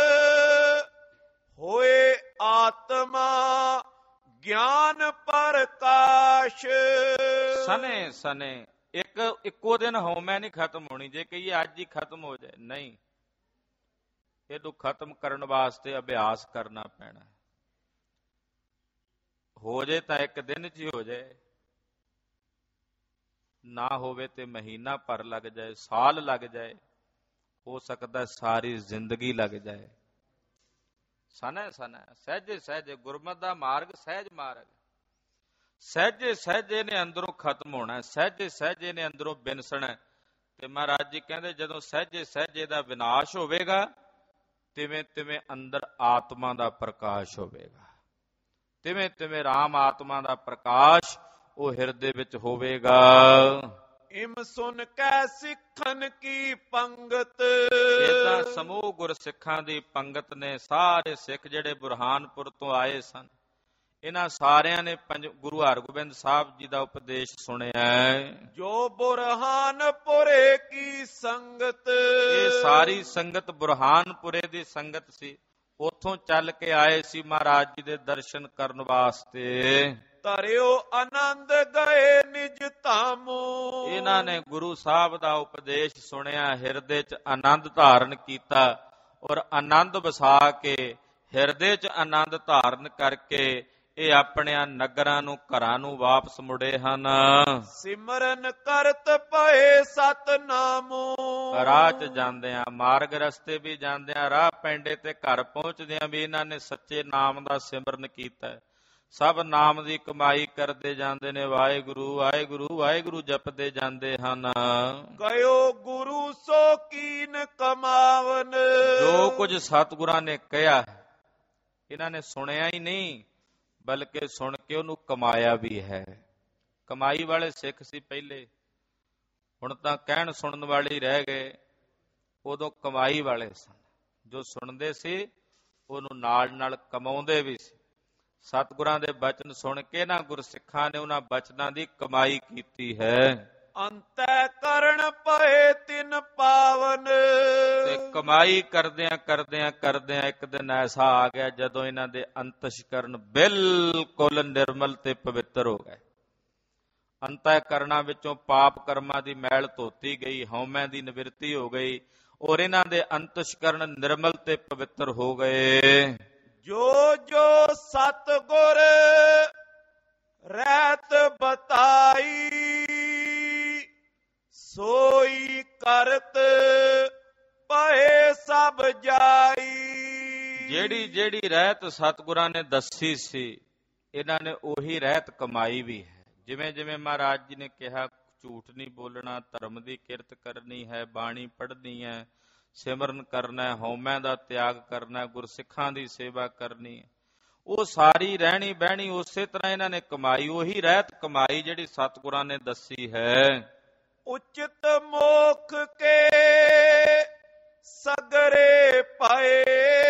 ਹੋਏ ਆਤਮਾ ਗਿਆਨ ਪ੍ਰਕਾਸ਼। ਸਨੇ ਸਨੇ ਇੱਕ ਇੱਕੋ ਦਿਨ ਹਉਮੈ ਨਹੀਂ ਖਤਮ ਹੋਣੀ। ਜੇ ਕਹੀਏ ਅੱਜ ਹੀ ਖਤਮ ਹੋ ਜਾਏ, ਨਹੀਂ। ਇਹਨੂੰ ਖਤਮ ਕਰਨ ਵਾਸਤੇ ਅਭਿਆਸ ਕਰਨਾ ਪੈਣਾ। ਹੋ ਜਾਏ ਤਾਂ ਇੱਕ ਦਿਨ 'ਚ ਹੀ ਹੋ ਜਾਏ, ਨਾ ਹੋਵੇ ਤੇ ਮਹੀਨਾ ਭਰ ਲੱਗ ਜਾਏ, ਸਾਲ ਲੱਗ ਜਾਏ, ਹੋ ਸਕਦਾ ਸਾਰੀ ਜ਼ਿੰਦਗੀ ਲੱਗ ਜਾਏ। ਸਨੈ ਸਨੈ ਸਹਿਜੇ ਸਹਿਜੇ, ਗੁਰਮਤਿ ਦਾ ਮਾਰਗ ਸਹਿਜ ਮਾਰਗ। ਸਹਿਜੇ ਸਹਿਜੇ ਨੇ ਅੰਦਰੋਂ ਖਤਮ ਹੋਣਾ, ਸਹਿਜੇ ਸਹਿਜੇ ਨੇ ਅੰਦਰੋਂ ਬਿਨਸਣਾ। ਤੇ ਮਹਾਰਾਜ ਜੀ ਕਹਿੰਦੇ ਜਦੋਂ ਸਹਿਜੇ ਸਹਿਜੇ ਦਾ ਵਿਨਾਸ਼ ਹੋਵੇਗਾ, ਤਿਵੇਂ ਤਿਵੇਂ ਅੰਦਰ ਆਤਮਾ ਦਾ ਪ੍ਰਕਾਸ਼ ਹੋਵੇਗਾ। ਤਿਵੇਂ ਤਿਵੇਂ ਰਾਮ ਆਤਮਾ ਦਾ ਪ੍ਰਕਾਸ਼ ਉਹ ਹਿਰਦੇ ਵਿੱਚ ਹੋਵੇਗਾ। ਇਮ ਸੁਨ ਕੈ ਸਿੱਖਨ ਕੀ ਪੰਗਤ। ਏਦਾਂ ਸਮੂਹ ਗੁਰ ਸਿੱਖਾਂ ਦੀ ਪੰਗਤ ਨੇ, ਸਾਰੇ ਸਿੱਖ ਜਿਹੜੇ ਬੁਰਹਾਨਪੁਰ ਤੋਂ ਆਏ ਸਨ, ਇਹਨਾਂ ਸਾਰਿਆਂ ਨੇ ਪੰਜ ਗੁਰੂ ਹਰਗੋਬਿੰਦ ਸਾਹਿਬ ਜੀ ਦਾ ਉਪਦੇਸ਼ ਸੁਣਿਆ। ਜੋ ਬੁਰਹਾਨਪੁਰੇ ਕੀ ਸੰਗਤ। ਇਹ ਸਾਰੀ ਸੰਗਤ ਬੁਰਹਾਨਪੁਰੇ ਦੀ ਸੰਗਤ ਸੀ। ਉੱਥੋਂ ਚੱਲ ਕੇ ਆਏ ਸੀ ਮਹਾਰਾਜ ਜੀ ਦੇ ਦਰਸ਼ਨ ਕਰਨ ਵਾਸਤੇ। ਧਰਿਓ ਆਨੰਦ ਗਏ ਨਿਜ ਧਾਮੋ। ਇਹਨਾਂ ਨੇ ਗੁਰੂ ਸਾਹਿਬ ਦਾ ਉਪਦੇਸ਼ ਸੁਣਿਆ, ਹਿਰਦੇ 'ਚ ਆਨੰਦ ਧਾਰਨ ਕੀਤਾ, ਔਰ ਆਨੰਦ ਵਸਾ ਕੇ ਹਿਰਦੇ 'ਚ ਆਨੰਦ ਧਾਰਨ ਕਰਕੇ ਇਹ ਆਪਣਿਆਂ ਨਗਰਾਂ ਨੂੰ, ਘਰਾਂ ਨੂੰ ਵਾਪਸ ਮੁੜੇ ਹਨ। ਸਿਮਰਨ ਕਰਤ ਪਏ ਸਤਨਾਮੋ। ਰਾਹ 'ਚ ਜਾਂਦਿਆਂ, ਮਾਰਗ ਰਸਤੇ ਵੀ ਜਾਂਦਿਆਂ, ਰਾਹ ਪੈਂਡੇ ਤੇ ਘਰ ਪਹੁੰਚਦਿਆਂ ਵੀ ਇਹਨਾਂ ਨੇ ਸੱਚੇ ਨਾਮ ਦਾ ਸਿਮਰਨ ਕੀਤਾ। ਸਭ ਨਾਮ ਦੀ ਕਮਾਈ ਕਰਦੇ ਜਾਂਦੇ ਨੇ, ਵਾਹਿਗੁਰੂ ਵਾਹਿਗੁਰੂ ਵਾਹਿਗੁਰੂ ਜਪਦੇ ਜਾਂਦੇ ਹਨ। ਗਇਓ ਗੁਰੂ ਸੋ ਕੀਨ ਕਮਾਵਨ। ਜੋ ਕੁਝ ਸਤਿਗੁਰਾਂ ਨੇ ਕਿਹਾ ਇਹਨਾਂ ਨੇ ਸੁਣਿਆ ਹੀ ਨਹੀਂ, ਬਲਕਿ ਸੁਣ ਕੇ ਉਹਨੂੰ ਕਮਾਇਆ ਵੀ ਹੈ। ਕਮਾਈ ਵਾਲੇ ਸਿੱਖ ਸੀ ਪਹਿਲੇ, ਹੁਣ ਤਾਂ ਕਹਿਣ ਸੁਣਨ ਵਾਲੇ ਰਹਿ ਗਏ। ਉਦੋਂ ਕਮਾਈ ਵਾਲੇ ਸਨ, ਜੋ ਸੁਣਦੇ ਸੀ ਉਹਨੂੰ ਨਾਲ ਨਾਲ ਕਮਾਉਂਦੇ ਵੀ ਸੀ। ਸਤਿਗੁਰਾਂ ਦੇ ਬਚਨ ਸੁਣ ਕੇ ਨਾ ਗੁਰਸਿੱਖਾਂ ਨੇ ਉਹਨਾਂ ਬਚਨਾਂ ਦੀ ਕਮਾਈ ਕੀਤੀ ਹੈ। ਅੰਤੈ ਕਰਨ ਪਏ ਤਿਨ ਪਾਵਨ। ਤੇ ਕਮਾਈ ਕਰਦਿਆਂ ਕਰਦਿਆਂ ਕਰਦਿਆਂ ਇੱਕ ਦਿਨ ਐਸਾ ਆ ਗਿਆ ਜਦੋਂ ਇਹਨਾਂ ਦੇ ਅੰਤਸ਼ਕਰਨ ਬਿਲਕੁਲ ਨਿਰਮਲ ਤੇ ਪਵਿੱਤਰ ਹੋ ਗਏ। ਅੰਤੈ ਕਰਨਾਂ ਵਿੱਚੋਂ ਪਾਪ ਕਰਮਾਂ ਦੀ ਮੈਲ ਧੋਤੀ ਗਈ, ਹਉਮੈ ਦੀ ਨਿਵਰਤੀ ਹੋ ਗਈ, ਔਰ ਇਹਨਾਂ ਦੇ ਅੰਤਸ਼ਕਰਨ ਨਿਰਮਲ ਤੇ ਪਵਿੱਤਰ ਹੋ ਗਏ। ਜੋ ਜੋ ਸਤਿਗੁਰ ਰਹਿਤ ਬਤਾਈ, ਸੋਈ ਕਰਤ ਪਏ ਸਭ ਜਾਈ। ਜਿਹੜੀ ਜਿਹੜੀ ਰਹਿਤ ਸਤਿਗੁਰਾਂ ਨੇ ਦੱਸੀ ਸੀ, ਇਹਨਾਂ ਨੇ ਉਹੀ ਰਹਿਤ ਕਮਾਈ ਵੀ ਹੈ। ਜਿਵੇਂ ਜਿਵੇਂ ਮਹਾਰਾਜ ਜੀ ਨੇ ਕਿਹਾ, ਝੂਠ ਨਹੀਂ ਬੋਲਣਾ, ਧਰਮ ਦੀ ਕਿਰਤ ਕਰਨੀ ਹੈ, ਬਾਣੀ ਪੜ੍ਹਨੀ ਹੈ, ਸਿਮਰਨ ਕਰਨਾ, ਹਉਮੈ ਦਾ ਤਿਆਗ ਕਰਨਾ, ਗੁਰਸਿੱਖਾਂ ਦੀ ਸੇਵਾ ਕਰਨੀ ਹੈ, ਉਹ ਸਾਰੀ ਰਹਿਣੀ ਬਹਿਣੀ ਉਸੇ ਤਰ੍ਹਾਂ ਇਹਨਾਂ ਨੇ ਕਮਾਈ, ਉਹੀ ਰਹਿਤ ਕਮਾਈ ਜਿਹੜੀ ਸਤਿਗੁਰਾਂ ਨੇ ਦੱਸੀ ਹੈ। ਉਚਿਤ ਮੋਖ ਕੇ ਸਗਰੇ ਪਾਏ,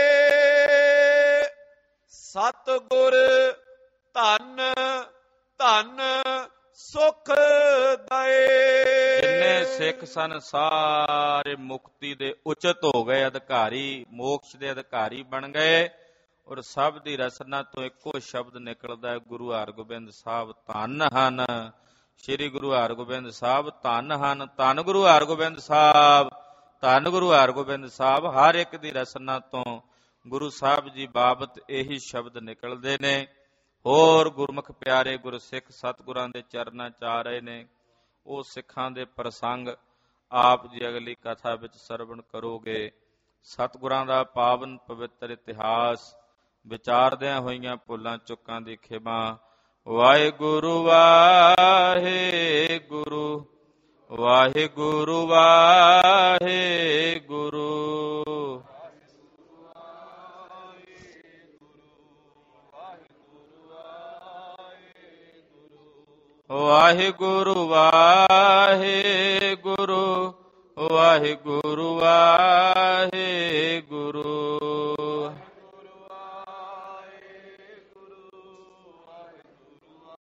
ਸਤਿਗੁਰ ਧਨ ਧਨ ਸੁਖ ਦਏ। ਜਿੰਨੇ ਸਿੱਖ ਸਨ ਸਾਰੇ ਮੁਕਤੀ ਦੇ ਉਚਿਤ ਹੋ ਗਏ, ਅਧਿਕਾਰੀ, ਮੋਕਸ਼ ਦੇ ਅਧਿਕਾਰੀ ਬਣ ਗਏ, ਔਰ ਸਭ ਦੀ ਰਸਨਾ ਤੋਂ ਇੱਕੋ ਸ਼ਬਦ ਨਿਕਲਦਾ ਹੈ, ਗੁਰੂ ਹਰਗੋਬਿੰਦ ਸਾਹਿਬ ਧੰਨ ਹਨ। ਸ਼੍ਰੀ ਗੁਰੂ ਹਰਗੋਬਿੰਦ ਸਾਹਿਬ ਧੰਨ ਹਨ। ਧੰਨ ਗੁਰੂ ਹਰਗੋਬਿੰਦ ਸਾਹਿਬ, ਧੰਨ ਗੁਰੂ ਹਰਗੋਬਿੰਦ ਸਾਹਿਬ। ਹਰ ਇੱਕ ਦੀ ਰਸਨਾ ਤੋਂ ਗੁਰੂ ਸਾਹਿਬ ਜੀ ਬਾਬਤ ਇਹੀ ਸ਼ਬਦ ਨਿਕਲਦੇ ਨੇ। ਹੋਰ ਗੁਰਮੁਖ ਪਿਆਰੇ ਗੁਰਸਿੱਖ ਸਤਿਗੁਰਾਂ ਦੇ ਚਰਨਾਂ ਚ ਆ ਰਹੇ ਨੇ, ਉਹ ਸਿੱਖਾਂ ਦੇ ਪ੍ਰਸੰਗ ਆਪ ਜੀ ਅਗਲੀ ਕਥਾ ਵਿੱਚ ਸਰਵਣ ਕਰੋਗੇ। ਸਤਿਗੁਰਾਂ ਦਾ ਪਾਵਨ ਪਵਿੱਤਰ ਇਤਿਹਾਸ ਵਿਚਾਰਦਿਆਂ ਹੋਈਆਂ ਭੁੱਲਾਂ ਚੁੱਕਾਂ ਦੀ ਖਿਮਾ। ਵਾਹਿਗੁਰੂ ਵਾਹਿਗੁਰੂ ਵਾਹਿਗੁਰੂ ਵਾਹਿਗੁਰੂ। ਵਾਹਿਗੁਰੂ ਵਾਹਿਗੁਰੂ ਵਾਹਿਗੁਰੂ ਵਾਹਿਗੁਰੂ।